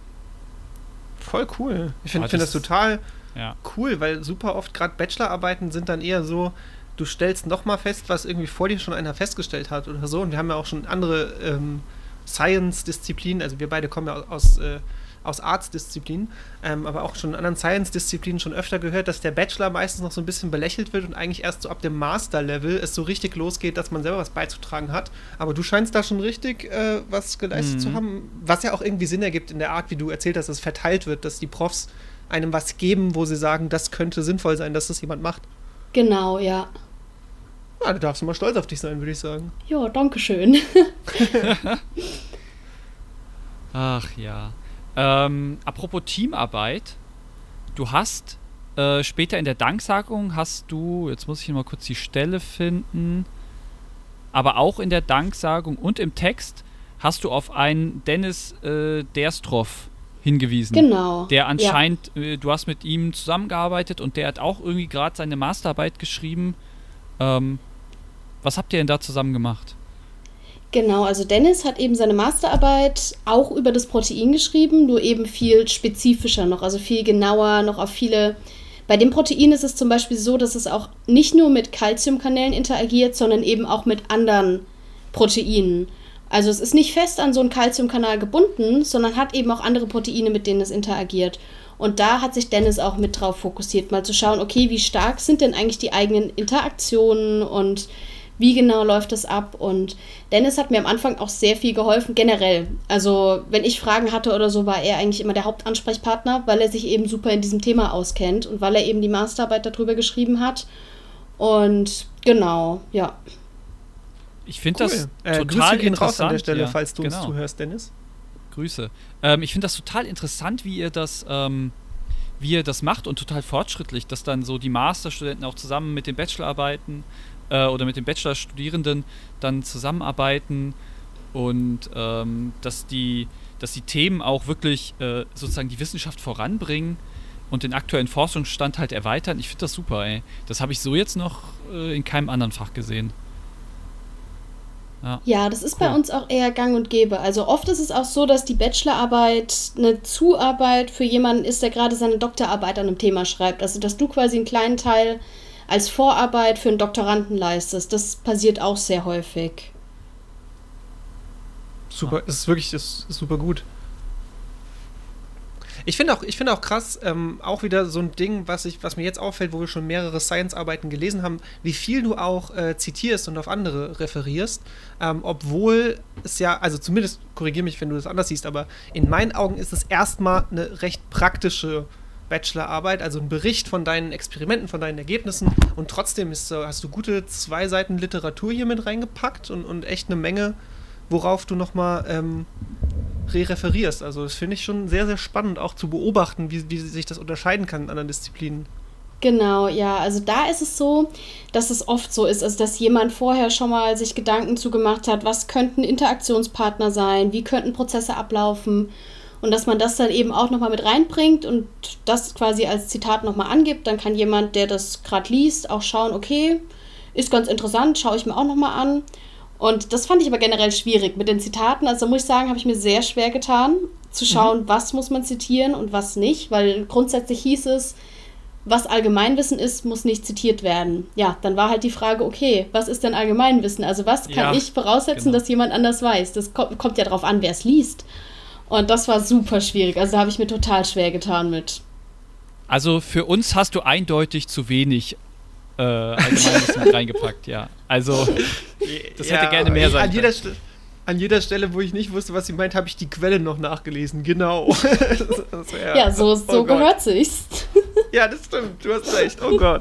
Voll cool. Ich finde das, find das total ja. cool, weil super oft gerade Bachelorarbeiten sind dann eher so, du stellst nochmal fest, was irgendwie vor dir schon einer festgestellt hat oder so. Und wir haben ja auch schon andere ähm, Science-Disziplinen, also wir beide kommen ja aus, äh, aus Arts-Disziplinen, ähm, aber auch schon in anderen Science-Disziplinen schon öfter gehört, dass der Bachelor meistens noch so ein bisschen belächelt wird und eigentlich erst so ab dem Master-Level es so richtig losgeht, dass man selber was beizutragen hat. Aber du scheinst da schon richtig äh, was geleistet mhm. zu haben, was ja auch irgendwie Sinn ergibt in der Art, wie du erzählt hast, dass es verteilt wird, dass die Profs einem was geben, wo sie sagen, das könnte sinnvoll sein, dass das jemand macht. Genau, ja. Ja, da darfst du mal stolz auf dich sein, würde ich sagen. Ja, danke schön. Ach ja. Ähm, apropos Teamarbeit, du hast äh, später in der Danksagung hast du, jetzt muss ich mal kurz die Stelle finden, aber auch in der Danksagung und im Text hast du auf einen Dennis äh, Derstroff hingewiesen. Genau. Der anscheinend, ja. äh, du hast mit ihm zusammengearbeitet und der hat auch irgendwie gerade seine Masterarbeit geschrieben. Ähm, was habt ihr denn da zusammen gemacht? Genau, also Dennis hat eben seine Masterarbeit auch über das Protein geschrieben, nur eben viel spezifischer noch, also viel genauer, noch auf viele. Bei dem Protein ist es zum Beispiel so, dass es auch nicht nur mit Calciumkanälen interagiert, sondern eben auch mit anderen Proteinen. Also es ist nicht fest an so einen Calciumkanal gebunden, sondern hat eben auch andere Proteine, mit denen es interagiert. Und da hat sich Dennis auch mit drauf fokussiert, mal zu schauen, okay, wie stark sind denn eigentlich die eigenen Interaktionen und wie genau läuft das ab? Und Dennis hat mir am Anfang auch sehr viel geholfen, generell. Also wenn ich Fragen hatte oder so, war er eigentlich immer der Hauptansprechpartner, weil er sich eben super in diesem Thema auskennt und weil er eben die Masterarbeit darüber geschrieben hat. Und genau, ja. Ich finde cool. das äh, total Grüße gehen interessant. raus an der Stelle, ja, falls du genau. uns zuhörst, Dennis. Grüße. Ähm, ich finde das total interessant, wie ihr das, ähm, wie ihr das macht und total fortschrittlich, dass dann so die Masterstudenten auch zusammen mit den Bachelorarbeiten äh, oder mit den Bachelorstudierenden dann zusammenarbeiten und ähm, dass die, dass die Themen auch wirklich äh, sozusagen die Wissenschaft voranbringen und den aktuellen Forschungsstand halt erweitern. Ich finde das super, ey. Das habe ich so jetzt noch äh, in keinem anderen Fach gesehen. Ja, ja, das ist cool. Bei uns auch eher gang und gäbe. Also oft ist es auch so, dass die Bachelorarbeit eine Zuarbeit für jemanden ist, der gerade seine Doktorarbeit an einem Thema schreibt. Also dass du quasi einen kleinen Teil als Vorarbeit für einen Doktoranden leistest. Das passiert auch sehr häufig. Super, es ist wirklich das ist super gut. Ich finde auch, ich finde auch krass, ähm, auch wieder so ein Ding, was, ich, was mir jetzt auffällt, wo wir schon mehrere Science-Arbeiten gelesen haben, wie viel du auch äh, zitierst und auf andere referierst, ähm, obwohl es ja, also zumindest, korrigiere mich, wenn du das anders siehst, aber in meinen Augen ist es erstmal eine recht praktische Bachelorarbeit, also ein Bericht von deinen Experimenten, von deinen Ergebnissen und trotzdem ist, hast du gute zwei Seiten Literatur hier mit reingepackt und, und echt eine Menge, worauf du nochmal ähm, re-referierst. Also das finde ich schon sehr, sehr spannend, auch zu beobachten, wie, wie sich das unterscheiden kann in anderen Disziplinen. Genau, ja, also da ist es so, dass es oft so ist, also dass jemand vorher schon mal sich Gedanken zugemacht hat, was könnten Interaktionspartner sein, wie könnten Prozesse ablaufen und dass man das dann eben auch nochmal mit reinbringt und das quasi als Zitat nochmal angibt, dann kann jemand, der das gerade liest, auch schauen, okay, ist ganz interessant, schaue ich mir auch nochmal an. Und das fand ich aber generell schwierig mit den Zitaten. Also muss ich sagen, habe ich mir sehr schwer getan, zu schauen, mhm. was muss man zitieren und was nicht, weil grundsätzlich hieß es, was Allgemeinwissen ist, muss nicht zitiert werden. Ja, dann war halt die Frage, okay, was ist denn Allgemeinwissen? Also was kann ja, ich voraussetzen, genau. dass jemand anders weiß? Das kommt, kommt ja drauf an, wer es liest. Und das war super schwierig. Also da habe ich mir total schwer getan mit. Also für uns hast du eindeutig zu wenig äh, Allgemeinwissen mit reingepackt, ja. Also das hätte ja, gerne mehr sein an jeder, St- an jeder Stelle, wo ich nicht wusste, was sie meint, habe ich die Quelle noch nachgelesen. Genau. das wär, ja, so, so oh gehört sich's. Ja, das stimmt. Du hast recht. Oh Gott.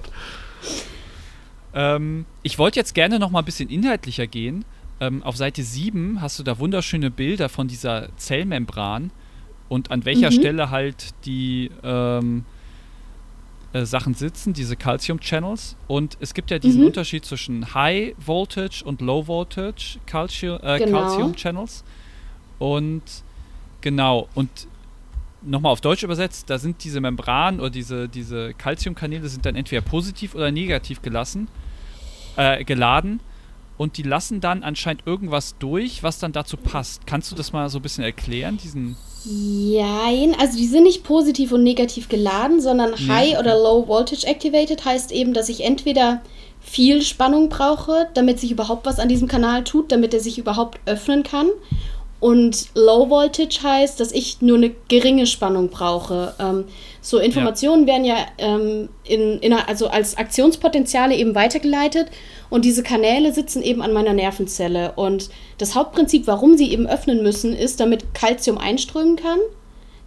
Ähm, ich wollte jetzt gerne noch mal ein bisschen inhaltlicher gehen. Ähm, auf Seite sieben hast du da wunderschöne Bilder von dieser Zellmembran und an welcher Mhm. Stelle halt die ähm, äh, Sachen sitzen, diese Calcium-Channels. Und es gibt ja diesen Mhm. Unterschied zwischen High Voltage und Low Voltage Calcium, äh, Genau. Calcium-Channels. Und genau, und nochmal auf Deutsch übersetzt, da sind diese Membranen oder diese, diese Calciumkanäle sind dann entweder positiv oder negativ gelassen, äh, geladen. Und die lassen dann anscheinend irgendwas durch, was dann dazu passt. Kannst du das mal so ein bisschen erklären, diesen... Jein, also die sind nicht positiv und negativ geladen, sondern Nee, High okay. oder Low Voltage Activated heißt eben, dass ich entweder viel Spannung brauche, damit sich überhaupt was an diesem Kanal tut, damit er sich überhaupt öffnen kann. Und Low Voltage heißt, dass ich nur eine geringe Spannung brauche. Ähm, so Informationen werden ja ähm, in, in, also als Aktionspotenziale eben weitergeleitet und diese Kanäle sitzen eben an meiner Nervenzelle. Und das Hauptprinzip, warum sie eben öffnen müssen, ist, damit Calcium einströmen kann,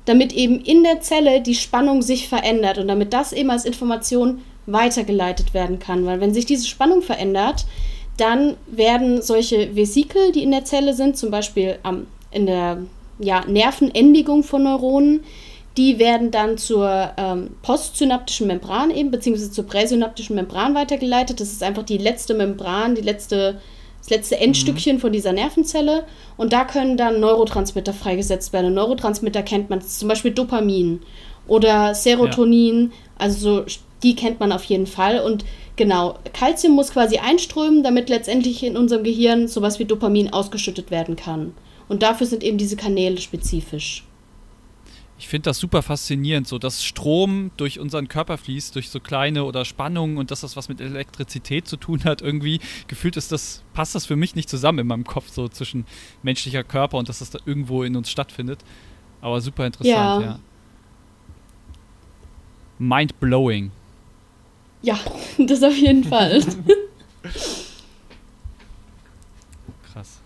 damit eben in der Zelle die Spannung sich verändert und damit das eben als Information weitergeleitet werden kann. Weil wenn sich diese Spannung verändert, dann werden solche Vesikel, die in der Zelle sind, zum Beispiel ähm, in der ja, Nervenendigung von Neuronen, die werden dann zur ähm, postsynaptischen Membran eben, beziehungsweise zur präsynaptischen Membran weitergeleitet. Das ist einfach die letzte Membran, die letzte, das letzte Endstückchen mhm. von dieser Nervenzelle. Und da können dann Neurotransmitter freigesetzt werden. Und Neurotransmitter kennt man, zum Beispiel Dopamin oder Serotonin. Ja. Also so, die kennt man auf jeden Fall. Und genau, Calcium muss quasi einströmen, damit letztendlich in unserem Gehirn sowas wie Dopamin ausgeschüttet werden kann. Und dafür sind eben diese Kanäle spezifisch. Ich finde das super faszinierend, so dass Strom durch unseren Körper fließt, durch so kleine oder Spannungen und dass das was mit Elektrizität zu tun hat. Irgendwie gefühlt ist das, passt das für mich nicht zusammen in meinem Kopf, so zwischen menschlicher Körper und dass das da irgendwo in uns stattfindet. Aber super interessant, ja. ja. Mind-blowing. Ja, das auf jeden Fall. Krass.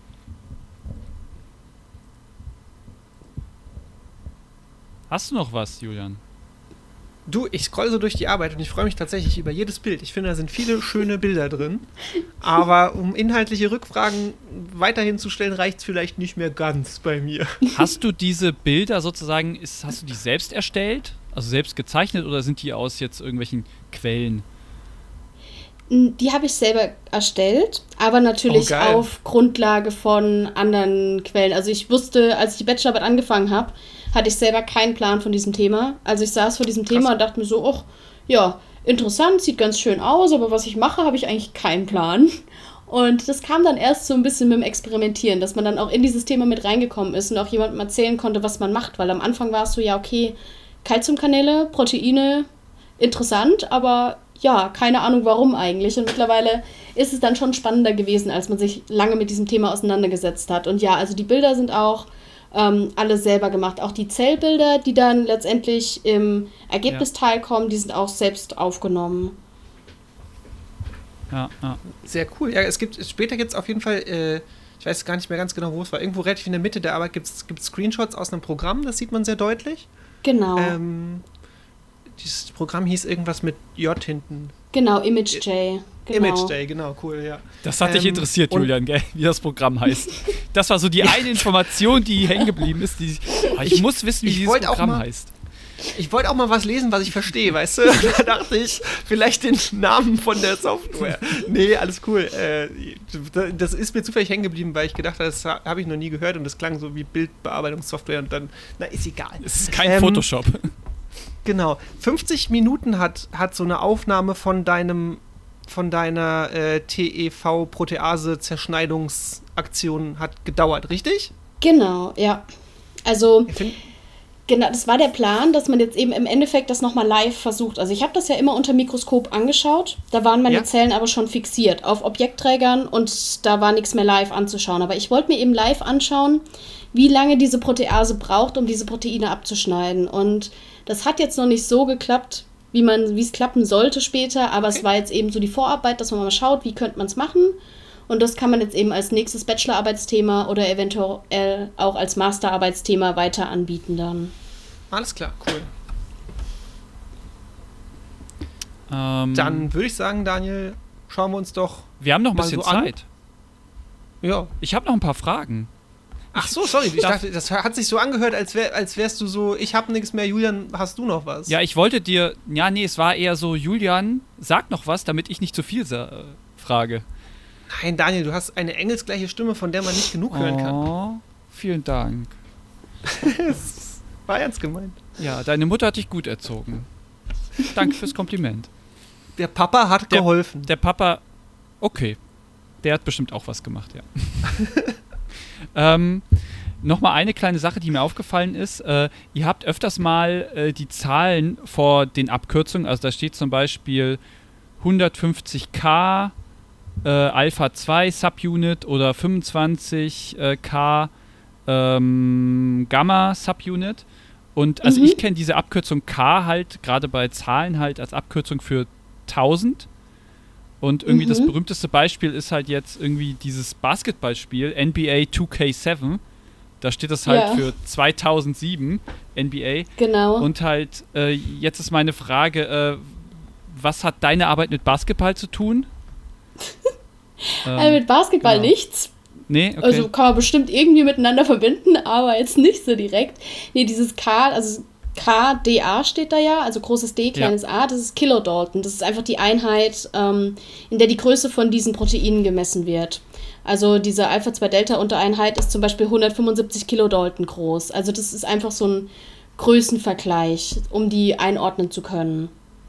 Hast du noch was, Julian? Du, ich scroll so durch die Arbeit und ich freue mich tatsächlich über jedes Bild. Ich finde, da sind viele schöne Bilder drin. Aber um inhaltliche Rückfragen weiterhin zu stellen, reicht es vielleicht nicht mehr ganz bei mir. Hast du diese Bilder sozusagen, ist, hast du die selbst erstellt? Also selbst gezeichnet oder sind die aus jetzt irgendwelchen Quellen? Die habe ich selber erstellt, aber natürlich oh, auf Grundlage von anderen Quellen. Also ich wusste, als ich die Bachelorarbeit angefangen habe, hatte ich selber keinen Plan von diesem Thema. Also ich saß vor diesem Thema Krass. und dachte mir so, ach, ja, interessant, sieht ganz schön aus, aber was ich mache, habe ich eigentlich keinen Plan. Und das kam dann erst so ein bisschen mit dem Experimentieren, dass man dann auch in dieses Thema mit reingekommen ist und auch jemandem erzählen konnte, was man macht. Weil am Anfang war es so, ja, okay, Calciumkanäle, Proteine, interessant, aber ja, keine Ahnung warum eigentlich. Und mittlerweile ist es dann schon spannender gewesen, als man sich lange mit diesem Thema auseinandergesetzt hat. Und ja, also die Bilder sind auch ähm, alle selber gemacht. Auch die Zellbilder, die dann letztendlich im Ergebnisteil ja. kommen, die sind auch selbst aufgenommen. Ja, ja. Sehr cool. Ja, es gibt, später gibt es auf jeden Fall, äh, ich weiß gar nicht mehr ganz genau, wo es war, irgendwo relativ in der Mitte der Arbeit gibt es Screenshots aus einem Programm, das sieht man sehr deutlich. Genau. Ähm, dieses Programm hieß irgendwas mit J hinten. Genau, ImageJ. Genau. ImageJ, genau, cool, ja. Das hat dich ähm, interessiert, Julian, gell? Wie das Programm heißt. Das war so die eine Information, die hängen geblieben ist. Die, oh, ich, ich muss wissen, wie ich dieses Programm mal, heißt. Ich wollte auch mal was lesen, was ich verstehe, weißt du? Da dachte ich, vielleicht den Namen von der Software. Nee, alles cool. Äh, das ist mir zufällig hängen geblieben, weil ich gedacht habe, das habe ich noch nie gehört und das klang so wie Bildbearbeitungssoftware und dann, na, ist egal. Es ist kein ähm, Photoshop. Genau. fünfzig Minuten hat, hat so eine Aufnahme von deinem von deiner äh, T E V-Protease-Zerschneidungsaktion hat gedauert, richtig? Genau, ja. Also, genau, das war der Plan, dass man jetzt eben im Endeffekt das nochmal live versucht. Also ich habe das ja immer unter Mikroskop angeschaut, da waren meine ja. Zellen aber schon fixiert auf Objektträgern und da war nichts mehr live anzuschauen. Aber ich wollte mir eben live anschauen, wie lange diese Protease braucht, um diese Proteine abzuschneiden. Und das hat jetzt noch nicht so geklappt, wie man, wie es klappen sollte später, aber okay. es war jetzt eben so die Vorarbeit, dass man mal schaut, wie könnte man es machen. Und das kann man jetzt eben als nächstes Bachelorarbeitsthema oder eventuell auch als Masterarbeitsthema weiter anbieten dann. Alles klar, cool. Ähm, Dann würde ich sagen, Daniel, schauen wir uns doch Wir haben noch ein mal bisschen so an. Zeit. Ja. Ich habe noch ein paar Fragen. Ach so, sorry, ich dachte, das hat sich so angehört, als, wär, als wärst du so, ich habe nichts mehr, Julian, hast du noch was? Ja, ich wollte dir, ja, nee, es war eher so, Julian, sag noch was, damit ich nicht zu viel sa- frage. Nein, Daniel, du hast eine engelsgleiche Stimme, von der man nicht genug hören kann. Oh, vielen Dank. Das war ernst gemeint. Ja, deine Mutter hat dich gut erzogen. Danke fürs Kompliment. Der Papa hat der, geholfen. Der Papa, okay, der hat bestimmt auch was gemacht, ja. Ähm, Nochmal eine kleine Sache, die mir aufgefallen ist. Äh, ihr habt öfters mal äh, die Zahlen vor den Abkürzungen. Also da steht zum Beispiel hundertfünfzig K äh, Alpha zwei Subunit oder fünfundzwanzig K ähm, Gamma Subunit. Und also Mhm. ich kenne diese Abkürzung K halt, gerade bei Zahlen halt, als Abkürzung für tausend. Und irgendwie Mhm. das berühmteste Beispiel ist halt jetzt irgendwie dieses Basketballspiel N B A zwei K sieben. Da steht das halt Ja. für zweitausendsieben N B A. Genau. Und halt, äh, jetzt ist meine Frage, äh, was hat deine Arbeit mit Basketball zu tun? ähm, also mit Basketball genau. nichts. Nee, okay. Also kann man bestimmt irgendwie miteinander verbinden, aber jetzt nicht so direkt. Nee, dieses K, also K D A steht da ja, also großes D, kleines A, das ist Kilodalton. Das ist einfach die Einheit, ähm, in der die Größe von diesen Proteinen gemessen wird. Also diese Alpha-zwei-Delta-Untereinheit ist zum Beispiel hundertfünfundsiebzig Kilodalton groß. Also das ist einfach so ein Größenvergleich, um die einordnen zu können.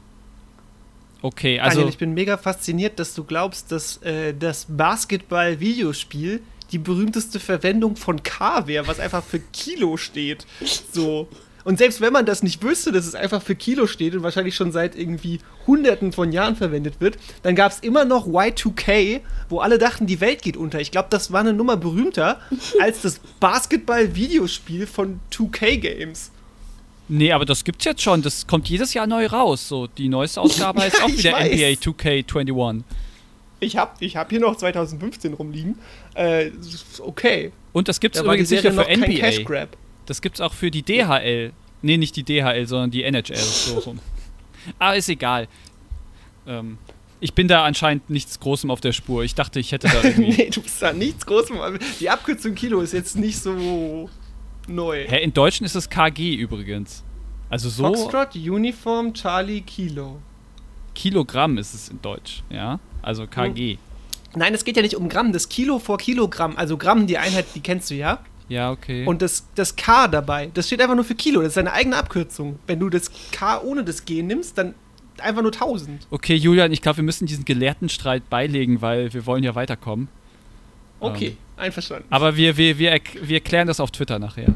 Okay, also Daniel, ich bin mega fasziniert, dass du glaubst, dass äh, das Basketball-Videospiel die berühmteste Verwendung von K wäre, was einfach für Kilo steht. So. Und selbst wenn man das nicht wüsste, dass es einfach für Kilo steht und wahrscheinlich schon seit irgendwie Hunderten von Jahren verwendet wird, dann gab es immer noch Y zwei K, wo alle dachten, die Welt geht unter. Ich glaube, das war eine Nummer berühmter als das Basketball-Videospiel von zwei K Games. nee, aber das gibt's jetzt schon. Das kommt jedes Jahr neu raus. So, die neueste Ausgabe heißt Ja, auch ich wieder weiß. N B A zwei K einundzwanzig. Ich habe ich hab hier noch zweitausendfünfzehn rumliegen. Äh, okay. Und das gibt's Da war die übrigens nicht Serie nur noch für N kein B A. Cash Grab. Das gibt's auch für die D H L. Nee, nicht die D H L, sondern die N H L. So rum. Aber ist egal. Ähm, ich bin da anscheinend nichts Großem auf der Spur. Ich dachte, ich hätte da irgendwie... Nee, du bist da nichts Großes. Die Abkürzung Kilo ist jetzt nicht so neu. Hä, in Deutschen ist es K G übrigens. Also so Foxtrot, Uniform, Charlie, Kilo. Kilogramm ist es in Deutsch, ja? Also K G. Nein, es geht ja nicht um Gramm. Das Kilo vor Kilogramm. Also Gramm, die Einheit, die kennst du ja. Ja, okay. Und das, das K dabei, das steht einfach nur für Kilo. Das ist deine eigene Abkürzung. Wenn du das K ohne das G nimmst, dann einfach nur tausend. Okay, Julian, ich glaube, wir müssen diesen Gelehrtenstreit beilegen, weil wir wollen ja weiterkommen. Okay, Ähm, einverstanden. Aber wir, wir, wir, erk- wir klären das auf Twitter nachher.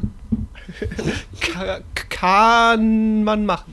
Ka- kann man machen.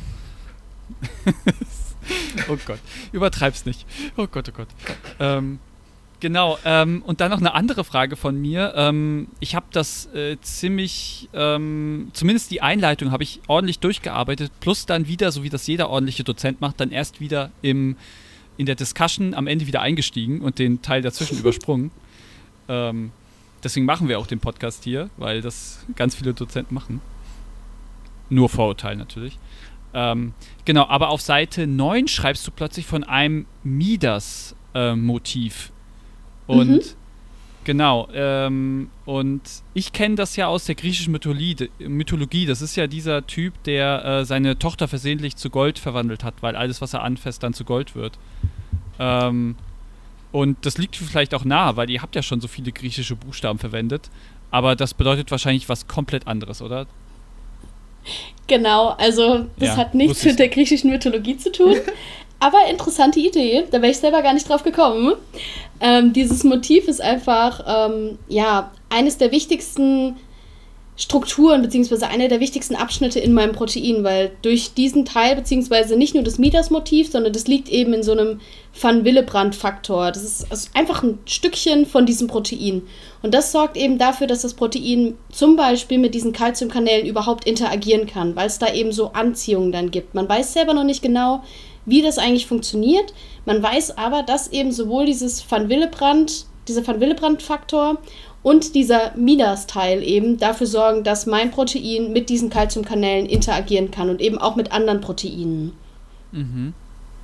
Oh Gott, übertreib's nicht. Oh Gott, oh Gott. Ähm, genau, ähm, und dann noch eine andere Frage von mir. Ähm, ich habe das äh, ziemlich, ähm, zumindest die Einleitung habe ich ordentlich durchgearbeitet, plus dann wieder, so wie das jeder ordentliche Dozent macht, dann erst wieder im, in der Discussion am Ende wieder eingestiegen und den Teil dazwischen übersprungen. Ähm, deswegen machen wir auch den Podcast hier, weil das ganz viele Dozenten machen. Nur Vorurteil natürlich. Ähm, genau, aber auf Seite neun schreibst du plötzlich von einem Midas-Motiv. Und Mhm. genau, ähm, und ich kenne das ja aus der griechischen Mythologie, Mythologie. Das ist ja dieser Typ, der äh, seine Tochter versehentlich zu Gold verwandelt hat, weil alles, was er anfasst, dann zu Gold wird. Ähm, und das liegt vielleicht auch nahe, weil ihr habt ja schon so viele griechische Buchstaben verwendet. Aber das bedeutet wahrscheinlich was komplett anderes, oder? Genau, also das Ja, hat nichts wusste ich mit der griechischen Mythologie zu tun. Aber interessante Idee, da wäre ich selber gar nicht drauf gekommen. Ähm, dieses Motiv ist einfach, ähm, ja, eines der wichtigsten Strukturen, beziehungsweise einer der wichtigsten Abschnitte in meinem Protein, weil durch diesen Teil, beziehungsweise nicht nur das Midas-Motiv, sondern das liegt eben in so einem Van Willebrand-Faktor. Das ist also einfach ein Stückchen von diesem Protein. Und das sorgt eben dafür, dass das Protein zum Beispiel mit diesen Calciumkanälen überhaupt interagieren kann, weil es da eben so Anziehungen dann gibt. Man weiß selber noch nicht genau, wie das eigentlich funktioniert. Man weiß aber, dass eben sowohl dieses Van Willebrand, dieser Van Willebrand-Faktor und dieser Midas-Teil eben dafür sorgen, dass mein Protein mit diesen Calciumkanälen interagieren kann und eben auch mit anderen Proteinen. Mhm.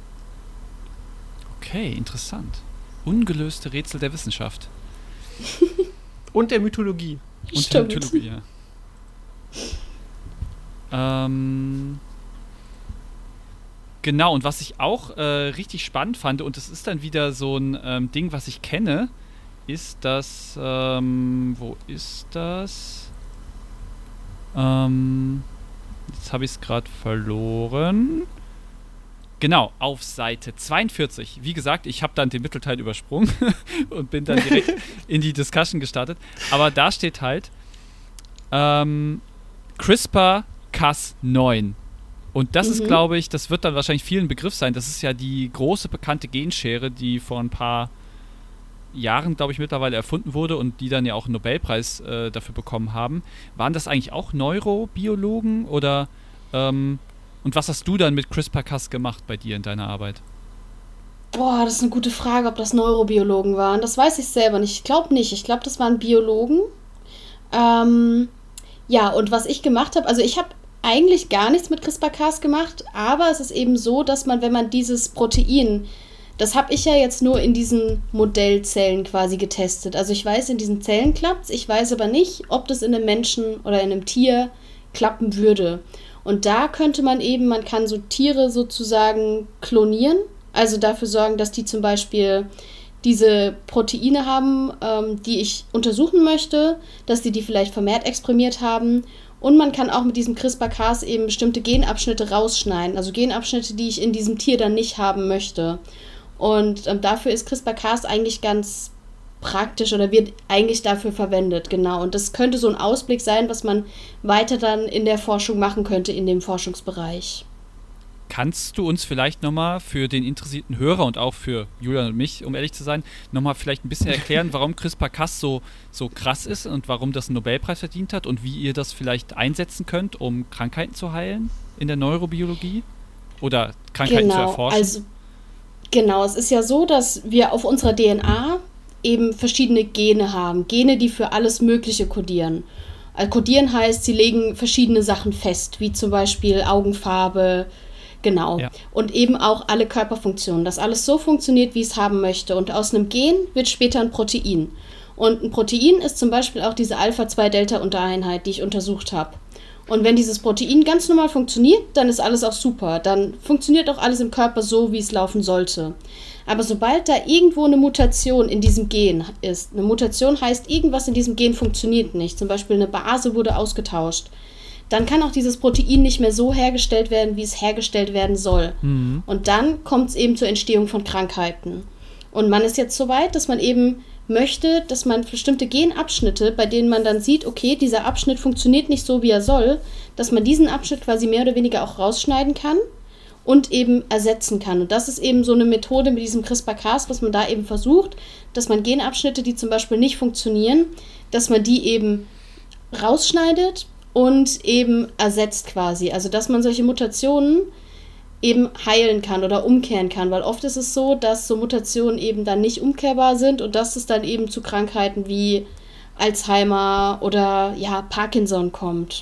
Okay, interessant. Ungelöste Rätsel der Wissenschaft. Und der Mythologie. Und Stimmt. der Mythologie, ja. Ähm, genau, und was ich auch äh, richtig spannend fand, und das ist dann wieder so ein ähm, Ding, was ich kenne, ist das, ähm, wo ist das? Ähm, jetzt habe ich es gerade verloren. Genau, auf Seite zweiundvierzig. Wie gesagt, ich habe dann den Mittelteil übersprungen und bin dann direkt in die Discussion gestartet. Aber da steht halt ähm, CRISPR Cas neun. Und das Mhm. ist, glaube ich, das wird dann wahrscheinlich vielen Begriff sein. Das ist ja die große bekannte Genschere, die vor ein paar Jahren, glaube ich, mittlerweile erfunden wurde und die dann ja auch einen Nobelpreis äh, dafür bekommen haben. Waren das eigentlich auch Neurobiologen oder ähm, und was hast du dann mit CRISPR-Cas gemacht bei dir in deiner Arbeit? Boah, das ist eine gute Frage, ob das Neurobiologen waren. Das weiß ich selber nicht. Ich glaube nicht. Ich glaube, das waren Biologen. Ähm, ja, und was ich gemacht habe, also ich habe eigentlich gar nichts mit CRISPR-Cas gemacht, aber es ist eben so, dass man, wenn man dieses Protein, das habe ich ja jetzt nur in diesen Modellzellen quasi getestet. Also ich weiß, in diesen Zellen klappt's, ich weiß aber nicht, ob das in einem Menschen oder in einem Tier klappen würde. Und da könnte man eben, man kann so Tiere sozusagen klonieren, also dafür sorgen, dass die zum Beispiel diese Proteine haben, ähm, die ich untersuchen möchte, dass die die vielleicht vermehrt exprimiert haben. Und man kann auch mit diesem CRISPR-Cas eben bestimmte Genabschnitte rausschneiden, also Genabschnitte, die ich in diesem Tier dann nicht haben möchte. Und ähm, dafür ist CRISPR-Cas eigentlich ganz praktisch oder wird eigentlich dafür verwendet, genau. Und das könnte so ein Ausblick sein, was man weiter dann in der Forschung machen könnte, in dem Forschungsbereich. Kannst du uns vielleicht nochmal für den interessierten Hörer und auch für Julian und mich, um ehrlich zu sein, nochmal vielleicht ein bisschen erklären, warum CRISPR-Cas so, so krass ist und warum das einen Nobelpreis verdient hat und wie ihr das vielleicht einsetzen könnt, um Krankheiten zu heilen in der Neurobiologie oder Krankheiten genau, zu erforschen? Also, genau, es ist ja so, dass wir auf unserer D N A eben verschiedene Gene haben. Gene, die für alles Mögliche kodieren. Also kodieren heißt, sie legen verschiedene Sachen fest, wie zum Beispiel Augenfarbe. Genau. Ja. Und eben auch alle Körperfunktionen, dass alles so funktioniert, wie es haben möchte. Und aus einem Gen wird später ein Protein. Und ein Protein ist zum Beispiel auch diese Alpha zwei Delta Untereinheit, die ich untersucht habe. Und wenn dieses Protein ganz normal funktioniert, dann ist alles auch super. Dann funktioniert auch alles im Körper so, wie es laufen sollte. Aber sobald da irgendwo eine Mutation in diesem Gen ist, eine Mutation heißt, irgendwas in diesem Gen funktioniert nicht, zum Beispiel eine Base wurde ausgetauscht, dann kann auch dieses Protein nicht mehr so hergestellt werden, wie es hergestellt werden soll. Mhm. Und dann kommt es eben zur Entstehung von Krankheiten. Und man ist jetzt so weit, dass man eben möchte, dass man bestimmte Genabschnitte, bei denen man dann sieht, okay, dieser Abschnitt funktioniert nicht so, wie er soll, dass man diesen Abschnitt quasi mehr oder weniger auch rausschneiden kann und eben ersetzen kann. Und das ist eben so eine Methode mit diesem CRISPR-Cas, was man da eben versucht, dass man Genabschnitte, die zum Beispiel nicht funktionieren, dass man die eben rausschneidet und eben ersetzt quasi. Also, dass man solche Mutationen eben heilen kann oder umkehren kann, weil oft ist es so, dass so Mutationen eben dann nicht umkehrbar sind und dass es dann eben zu Krankheiten wie Alzheimer oder ja, Parkinson kommt.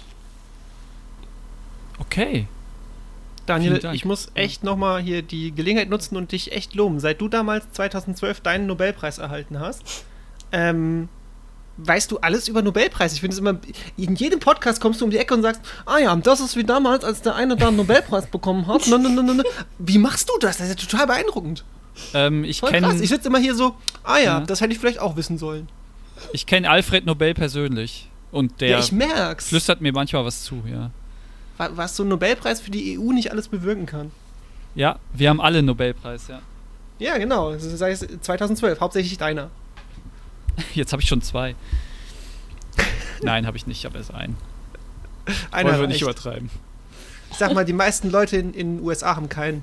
Okay. Daniel, ich muss echt nochmal hier die Gelegenheit nutzen und dich echt loben. Seit du damals zweitausendzwölf deinen Nobelpreis erhalten hast, ähm, weißt du alles über Nobelpreis. Ich finde es immer, in jedem Podcast kommst du um die Ecke und sagst, ah ja, das ist wie damals, als der eine da einen Nobelpreis bekommen hat. No, no, no, no. Wie machst du das? Das ist ja total beeindruckend. Ähm, ich Voll kenn, krass. Ich sitze immer hier so, ah ja, ja. das hätte ich vielleicht auch wissen sollen. Ich kenne Alfred Nobel persönlich. Und der ja, ich merk's. flüstert mir manchmal was zu, ja. Was so ein Nobelpreis für die E U nicht alles bewirken kann. Ja, wir haben alle einen Nobelpreis, ja. Ja, genau. Das heißt zweitausendzwölf, hauptsächlich deiner. Jetzt habe ich schon zwei. Nein, habe ich nicht, ich habe erst einen. Einer Wollen wir nicht übertreiben. Ich sag mal, die meisten Leute in den U S A haben keinen.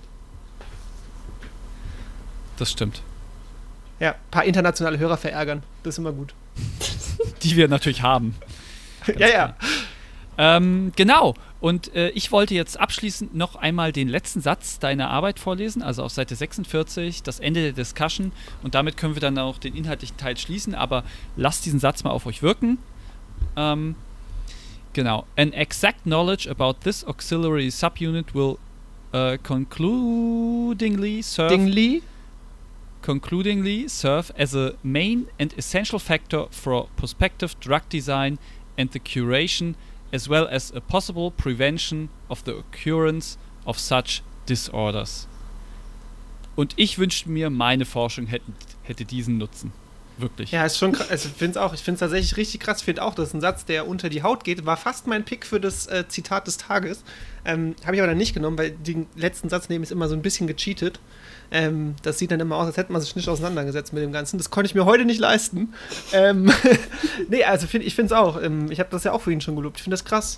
Das stimmt. Ja, ein paar internationale Hörer verärgern. Das ist immer gut. Die wir natürlich haben. Ja, ja. Ähm, genau. Und äh, ich wollte jetzt abschließend noch einmal den letzten Satz deiner Arbeit vorlesen, also auf Seite sechsundvierzig, das Ende der Discussion. Und damit können wir dann auch den inhaltlichen Teil schließen, aber lasst diesen Satz mal auf euch wirken. Ähm, genau. An exact knowledge about this auxiliary subunit will uh, concludingly serve... Dingly? concludingly serve as a main and essential factor for prospective drug design and the curation, as well as a possible prevention of the occurrence of such disorders. Und ich wünschte mir, meine Forschung hätte, hätte diesen Nutzen. Wirklich. Ja, ist schon krass. Also ich finde es auch, ich finde es tatsächlich richtig krass. Ich finde auch, das ist ein Satz, der unter die Haut geht. War fast mein Pick für das äh, Zitat des Tages. Ähm, Habe ich aber dann nicht genommen, weil den letzten Satz nehmen ist immer so ein bisschen gecheatet. Ähm, das sieht dann immer aus, als hätte man sich nicht auseinandergesetzt mit dem Ganzen. Das konnte ich mir heute nicht leisten. ähm, nee, also find, ich finde es auch. Ähm, ich habe das ja auch für ihn schon gelobt. Ich finde das krass.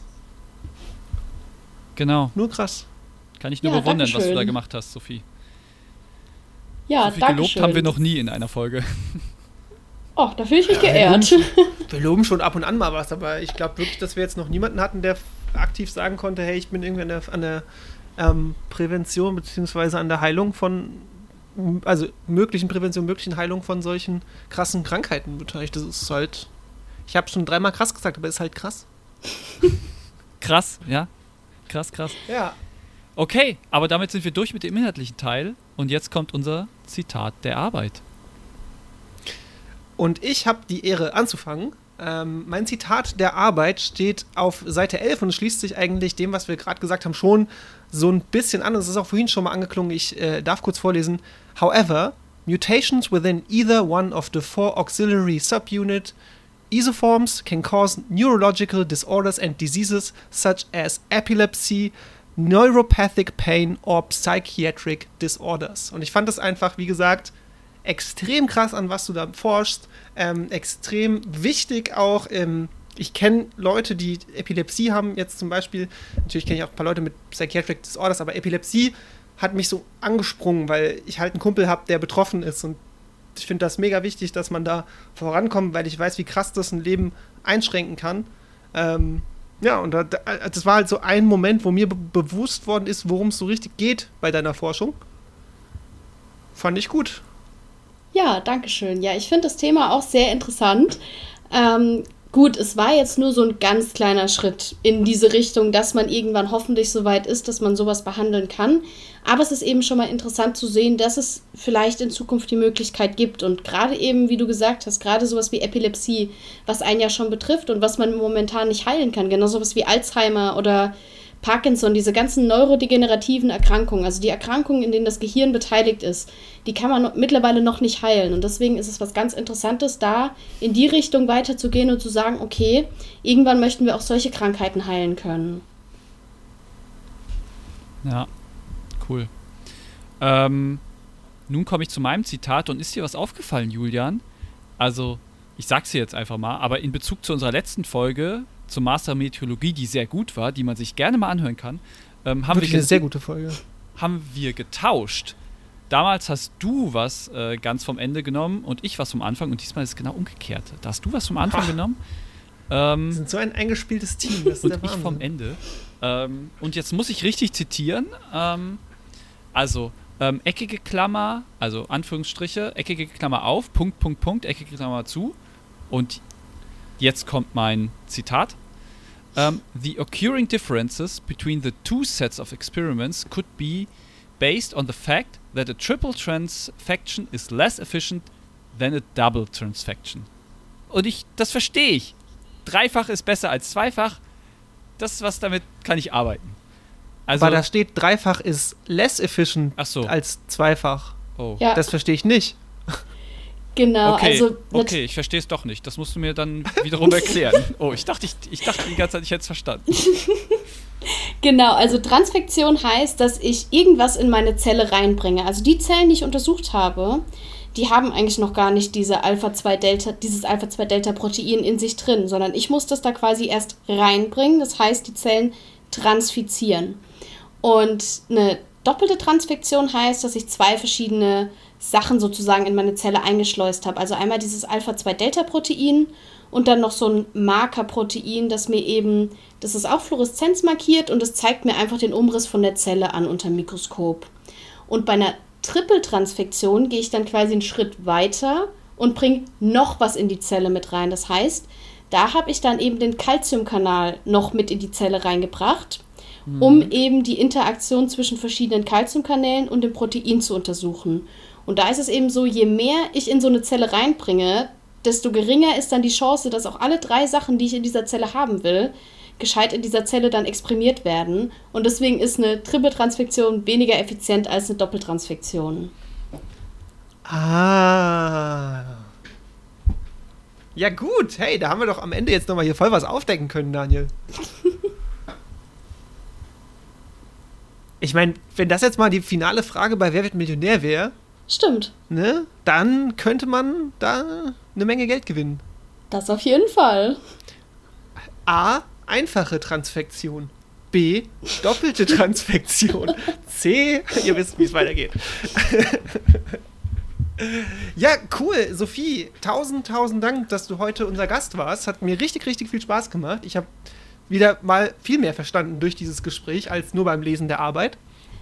Genau. Nur krass. Kann ich nur ja, bewundern, Dankeschön. was du da gemacht hast, Sophie. Ja, so viel danke gelobt schön. haben wir noch nie in einer Folge. Oh, da fühle ich mich Ja, geehrt. Wir loben, wir loben schon ab und an mal was, aber ich glaube wirklich, dass wir jetzt noch niemanden hatten, der f- aktiv sagen konnte, hey, ich bin irgendwie an der, an der ähm, Prävention beziehungsweise an der Heilung von, also möglichen Prävention, möglichen Heilung von solchen krassen Krankheiten beteiligt. Das ist halt, Ich habe schon dreimal krass gesagt, aber ist halt krass. Krass, ja. Krass, krass. Ja. Okay, aber damit sind wir durch mit dem inhaltlichen Teil. Und jetzt kommt unser Zitat der Arbeit. Und ich habe die Ehre anzufangen. Ähm, mein Zitat der Arbeit steht auf Seite elf und schließt sich eigentlich dem, was wir gerade gesagt haben, schon so ein bisschen an. Es ist auch vorhin schon mal angeklungen. Ich äh, darf kurz vorlesen. However, mutations within either one of the four auxiliary subunit isoforms can cause neurological disorders and diseases such as epilepsy, neuropathic pain or psychiatric disorders. Und ich fand das einfach, wie gesagt, extrem krass, an was du da forschst. Ähm, extrem wichtig auch. Ähm, ich kenne Leute, die Epilepsie haben, jetzt zum Beispiel. Natürlich kenne ich auch ein paar Leute mit Psychiatric Disorders, aber Epilepsie hat mich so angesprungen, weil ich halt einen Kumpel habe, der betroffen ist. Und ich finde das mega wichtig, dass man da vorankommt, weil ich weiß, wie krass das ein Leben einschränken kann. Ähm, ja, und da, das war halt so ein Moment, wo mir be- bewusst worden ist, worum es so richtig geht bei deiner Forschung. Fand ich gut. Ja, danke schön. Ja, ich finde das Thema auch sehr interessant. Ähm, gut, es war jetzt nur so ein ganz kleiner Schritt in diese Richtung, dass man irgendwann hoffentlich so weit ist, dass man sowas behandeln kann. Aber es ist eben schon mal interessant zu sehen, dass es vielleicht in Zukunft die Möglichkeit gibt. Und gerade eben, wie du gesagt hast, gerade sowas wie Epilepsie, was einen ja schon betrifft und was man momentan nicht heilen kann. Genau sowas wie Alzheimer oder Parkinson, diese ganzen neurodegenerativen Erkrankungen, also die Erkrankungen, in denen das Gehirn beteiligt ist, die kann man no- mittlerweile noch nicht heilen. Und deswegen ist es was ganz Interessantes, da in die Richtung weiterzugehen und zu sagen, okay, irgendwann möchten wir auch solche Krankheiten heilen können. Ja, cool. Ähm, nun komme ich zu meinem Zitat und ist dir was aufgefallen, Julian? Also, ich sag's dir jetzt einfach mal, aber in Bezug zu unserer letzten Folge zur Master Meteorologie, die sehr gut war, die man sich gerne mal anhören kann, ähm, haben, Wirklich wir eine sehr gute Folge. haben wir getauscht. Damals hast du was äh, ganz vom Ende genommen und ich was vom Anfang und diesmal ist es genau umgekehrt. Da hast du was vom Anfang Ach. genommen ähm, Wir sind so ein eingespieltes Team, das ist und der ich Wahnsinn. vom Ende. Ähm, und jetzt muss ich richtig zitieren. Ähm, also, ähm, eckige Klammer, also Anführungsstriche, eckige Klammer auf, Punkt, Punkt, Punkt, eckige Klammer zu. Und jetzt kommt mein Zitat. Um, the occurring differences between the two sets of experiments could be based on the fact that a triple transfection is less efficient than a double transfection. Und ich, das verstehe ich. Dreifach ist besser als zweifach. Das ist was, damit kann ich arbeiten. Also, Aber da steht, dreifach ist less efficient ach so. als zweifach. Oh. Ja, Das verstehe ich nicht. genau. Okay, Also okay, ich verstehe es doch nicht. Das musst du mir dann wiederum erklären. Oh, ich dachte, ich, ich dachte die ganze Zeit, ich hätte es verstanden. Genau, also Transfektion heißt, dass ich irgendwas in meine Zelle reinbringe. Also die Zellen, die ich untersucht habe, die haben eigentlich noch gar nicht diese Alpha zwei Delta, dieses Alpha zwei Delta Protein in sich drin, sondern ich muss das da quasi erst reinbringen. Das heißt, die Zellen transfizieren. Und eine doppelte Transfektion heißt, dass ich zwei verschiedene Sachen sozusagen in meine Zelle eingeschleust habe. Also einmal dieses Alpha zwei Delta Protein und dann noch so ein Markerprotein, das mir eben, das ist auch Fluoreszenz markiert und das zeigt mir einfach den Umriss von der Zelle an unter dem Mikroskop. Und bei einer Trippeltransfektion gehe ich dann quasi einen Schritt weiter und bringe noch was in die Zelle mit rein. Das heißt, da habe ich dann eben den Calciumkanal noch mit in die Zelle reingebracht, mhm. um eben die Interaktion zwischen verschiedenen Calciumkanälen und dem Protein zu untersuchen. Und da ist es eben so, je mehr ich in so eine Zelle reinbringe, desto geringer ist dann die Chance, dass auch alle drei Sachen, die ich in dieser Zelle haben will, gescheit in dieser Zelle dann exprimiert werden. Und deswegen ist eine Trippeltransfektion weniger effizient als eine Doppeltransfektion. Ah. Ja gut, hey, da haben wir doch am Ende jetzt nochmal hier voll was aufdecken können, Daniel. Ich meine, wenn das jetzt mal die finale Frage bei Wer wird Millionär wäre, Stimmt. ne, dann könnte man da eine Menge Geld gewinnen. Das auf jeden Fall. A, einfache Transfektion. B, doppelte Transfektion. C, ihr wisst, wie es weitergeht. Ja, cool. Sophie, tausend, tausend Dank, dass du heute unser Gast warst. Hat mir richtig, richtig viel Spaß gemacht. Ich habe wieder mal viel mehr verstanden durch dieses Gespräch als nur beim Lesen der Arbeit.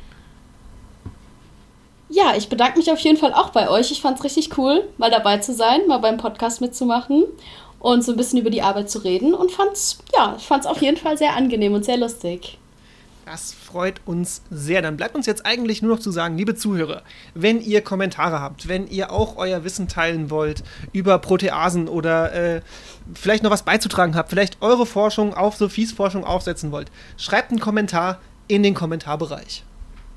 Ja, ich bedanke mich auf jeden Fall auch bei euch. Ich fand es richtig cool, mal dabei zu sein, mal beim Podcast mitzumachen. und so ein bisschen über die Arbeit zu reden und fand's, ja, ich fand's auf jeden Fall sehr angenehm und sehr lustig. Das freut uns sehr. Dann bleibt uns jetzt eigentlich nur noch zu sagen, liebe Zuhörer, wenn ihr Kommentare habt, wenn ihr auch euer Wissen teilen wollt über Proteasen oder äh, vielleicht noch was beizutragen habt, vielleicht eure Forschung auf Sophies Forschung aufsetzen wollt, schreibt einen Kommentar in den Kommentarbereich.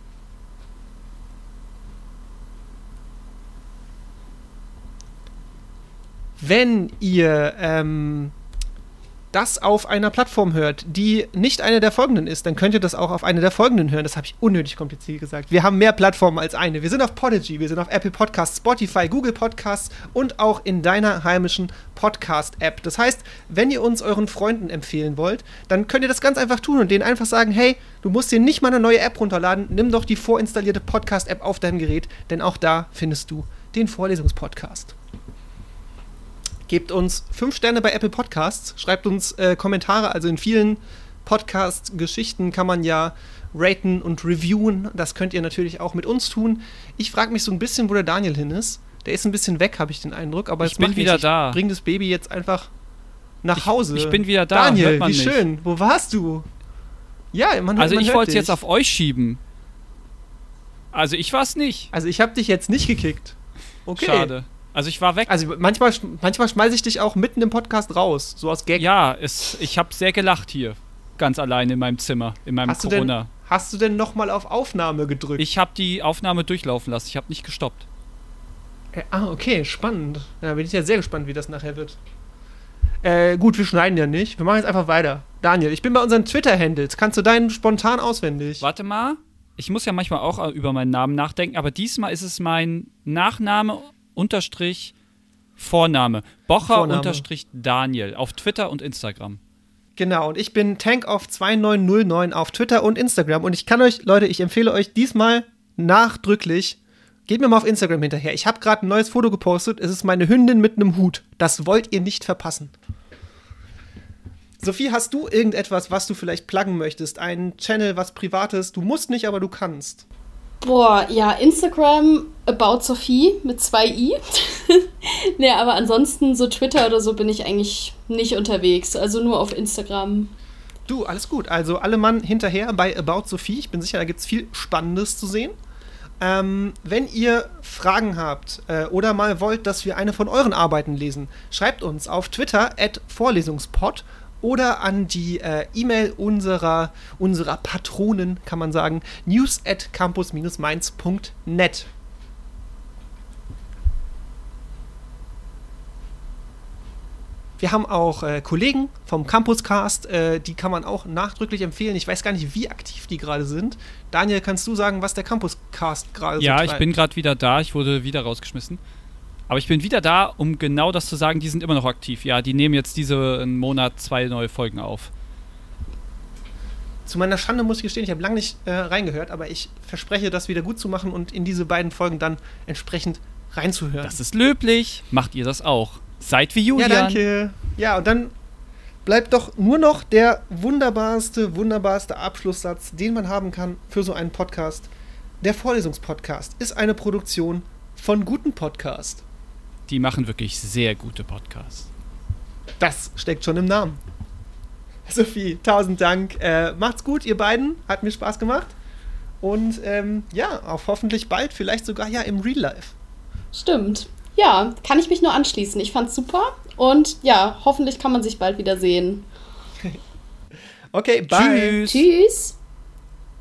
Wenn ihr ähm, das auf einer Plattform hört, die nicht eine der folgenden ist, dann könnt ihr das auch auf eine der folgenden hören. Das habe ich unnötig kompliziert gesagt. Wir haben mehr Plattformen als eine. Wir sind auf Podigy, wir sind auf Apple Podcasts, Spotify, Google Podcasts und auch in deiner heimischen Podcast-App. Das heißt, wenn ihr uns euren Freunden empfehlen wollt, dann könnt ihr das ganz einfach tun und denen einfach sagen, hey, du musst dir nicht mal eine neue App runterladen, nimm doch die vorinstallierte Podcast-App auf dein Gerät, denn auch da findest du den Vorlesungspodcast. Gebt uns fünf Sterne bei Apple Podcasts, schreibt uns äh, Kommentare, also in vielen Podcast-Geschichten kann man ja raten und reviewen, das könnt ihr natürlich auch mit uns tun. Ich frage mich so ein bisschen, wo der Daniel hin ist. Der ist ein bisschen weg, habe ich den Eindruck, aber ich es bin macht wieder nichts. da. Ich bring das Baby jetzt einfach nach Hause. Ich, ich bin wieder da, Daniel, hört man wie nicht. schön, wo warst du? Ja, man Also man ich hört wollte es dich. jetzt auf euch schieben. Also ich war es nicht. Also ich habe dich jetzt nicht gekickt. Okay. Schade. Also ich war weg. Also manchmal, manchmal schmeiße ich dich auch mitten im Podcast raus, so aus Gag. Ja, es, ich habe sehr gelacht hier. Ganz alleine in meinem Zimmer, in meinem hast Corona. Du denn, hast du denn nochmal auf Aufnahme gedrückt? Ich habe die Aufnahme durchlaufen lassen. Ich habe nicht gestoppt. Äh, ah, okay, spannend. Da bin ich ja sehr gespannt, wie das nachher wird. Äh, gut, wir schneiden ja nicht. Wir machen jetzt einfach weiter. Daniel, ich bin bei unseren Twitter-Handles. Kannst du deinen spontan auswendig? Warte mal. Ich muss ja manchmal auch über meinen Namen nachdenken, aber diesmal ist es mein Nachname unterstrich Vorname. Bocher Vorname. unterstrich Daniel auf Twitter und Instagram. Genau, und ich bin Tankoff zwei neun null neun auf Twitter und Instagram. Und ich kann euch, Leute, ich empfehle euch diesmal nachdrücklich, geht mir mal auf Instagram hinterher. Ich habe gerade ein neues Foto gepostet. Es ist meine Hündin mit einem Hut. Das wollt ihr nicht verpassen. Sophie, hast du irgendetwas, was du vielleicht pluggen möchtest? Ein Channel, was Privates? Du musst nicht, aber du kannst. Boah, ja, Instagram About Sophie mit zwei i. Nee, aber ansonsten so Twitter oder so bin ich eigentlich nicht unterwegs. Also nur auf Instagram. Du, alles gut. Also alle Mann hinterher bei About Sophie. Ich bin sicher, da gibt es viel Spannendes zu sehen. Ähm, wenn ihr Fragen habt äh, oder mal wollt, dass wir eine von euren Arbeiten lesen, schreibt uns auf Twitter at vorlesungspod oder an die äh, E-Mail unserer, unserer Patronen, kann man sagen, news at campus mainz punkt net. Wir haben auch äh, Kollegen vom Campuscast, äh, die kann man auch nachdrücklich empfehlen. Ich weiß gar nicht, wie aktiv die gerade sind. Daniel, kannst du sagen, was der Campuscast gerade Ja, so ich treibt? bin gerade wieder da. Ich wurde wieder rausgeschmissen. Aber ich bin wieder da, um genau das zu sagen, die sind immer noch aktiv. Ja, die nehmen jetzt diesen Monat zwei neue Folgen auf. Zu meiner Schande muss ich gestehen, ich habe lange nicht äh, reingehört, aber ich verspreche, das wieder gut zu machen und in diese beiden Folgen dann entsprechend reinzuhören. Das ist löblich. Macht ihr das auch? Seid wie Julian. Ja, danke. Ja, und dann bleibt doch nur noch der wunderbarste, wunderbarste Abschlusssatz, den man haben kann für so einen Podcast. Der Vorlesungspodcast ist eine Produktion von Guten Podcast. Die machen wirklich sehr gute Podcasts. Das steckt schon im Namen. Sophie, tausend Dank. Äh, macht's gut, ihr beiden. Hat mir Spaß gemacht. Und ähm, ja, auf hoffentlich bald, vielleicht sogar ja im Real Life. Stimmt. Ja, kann ich mich nur anschließen. Ich fand's super. Und ja, hoffentlich kann man sich bald wieder sehen. Okay, bye. Tschüss. Tschüss.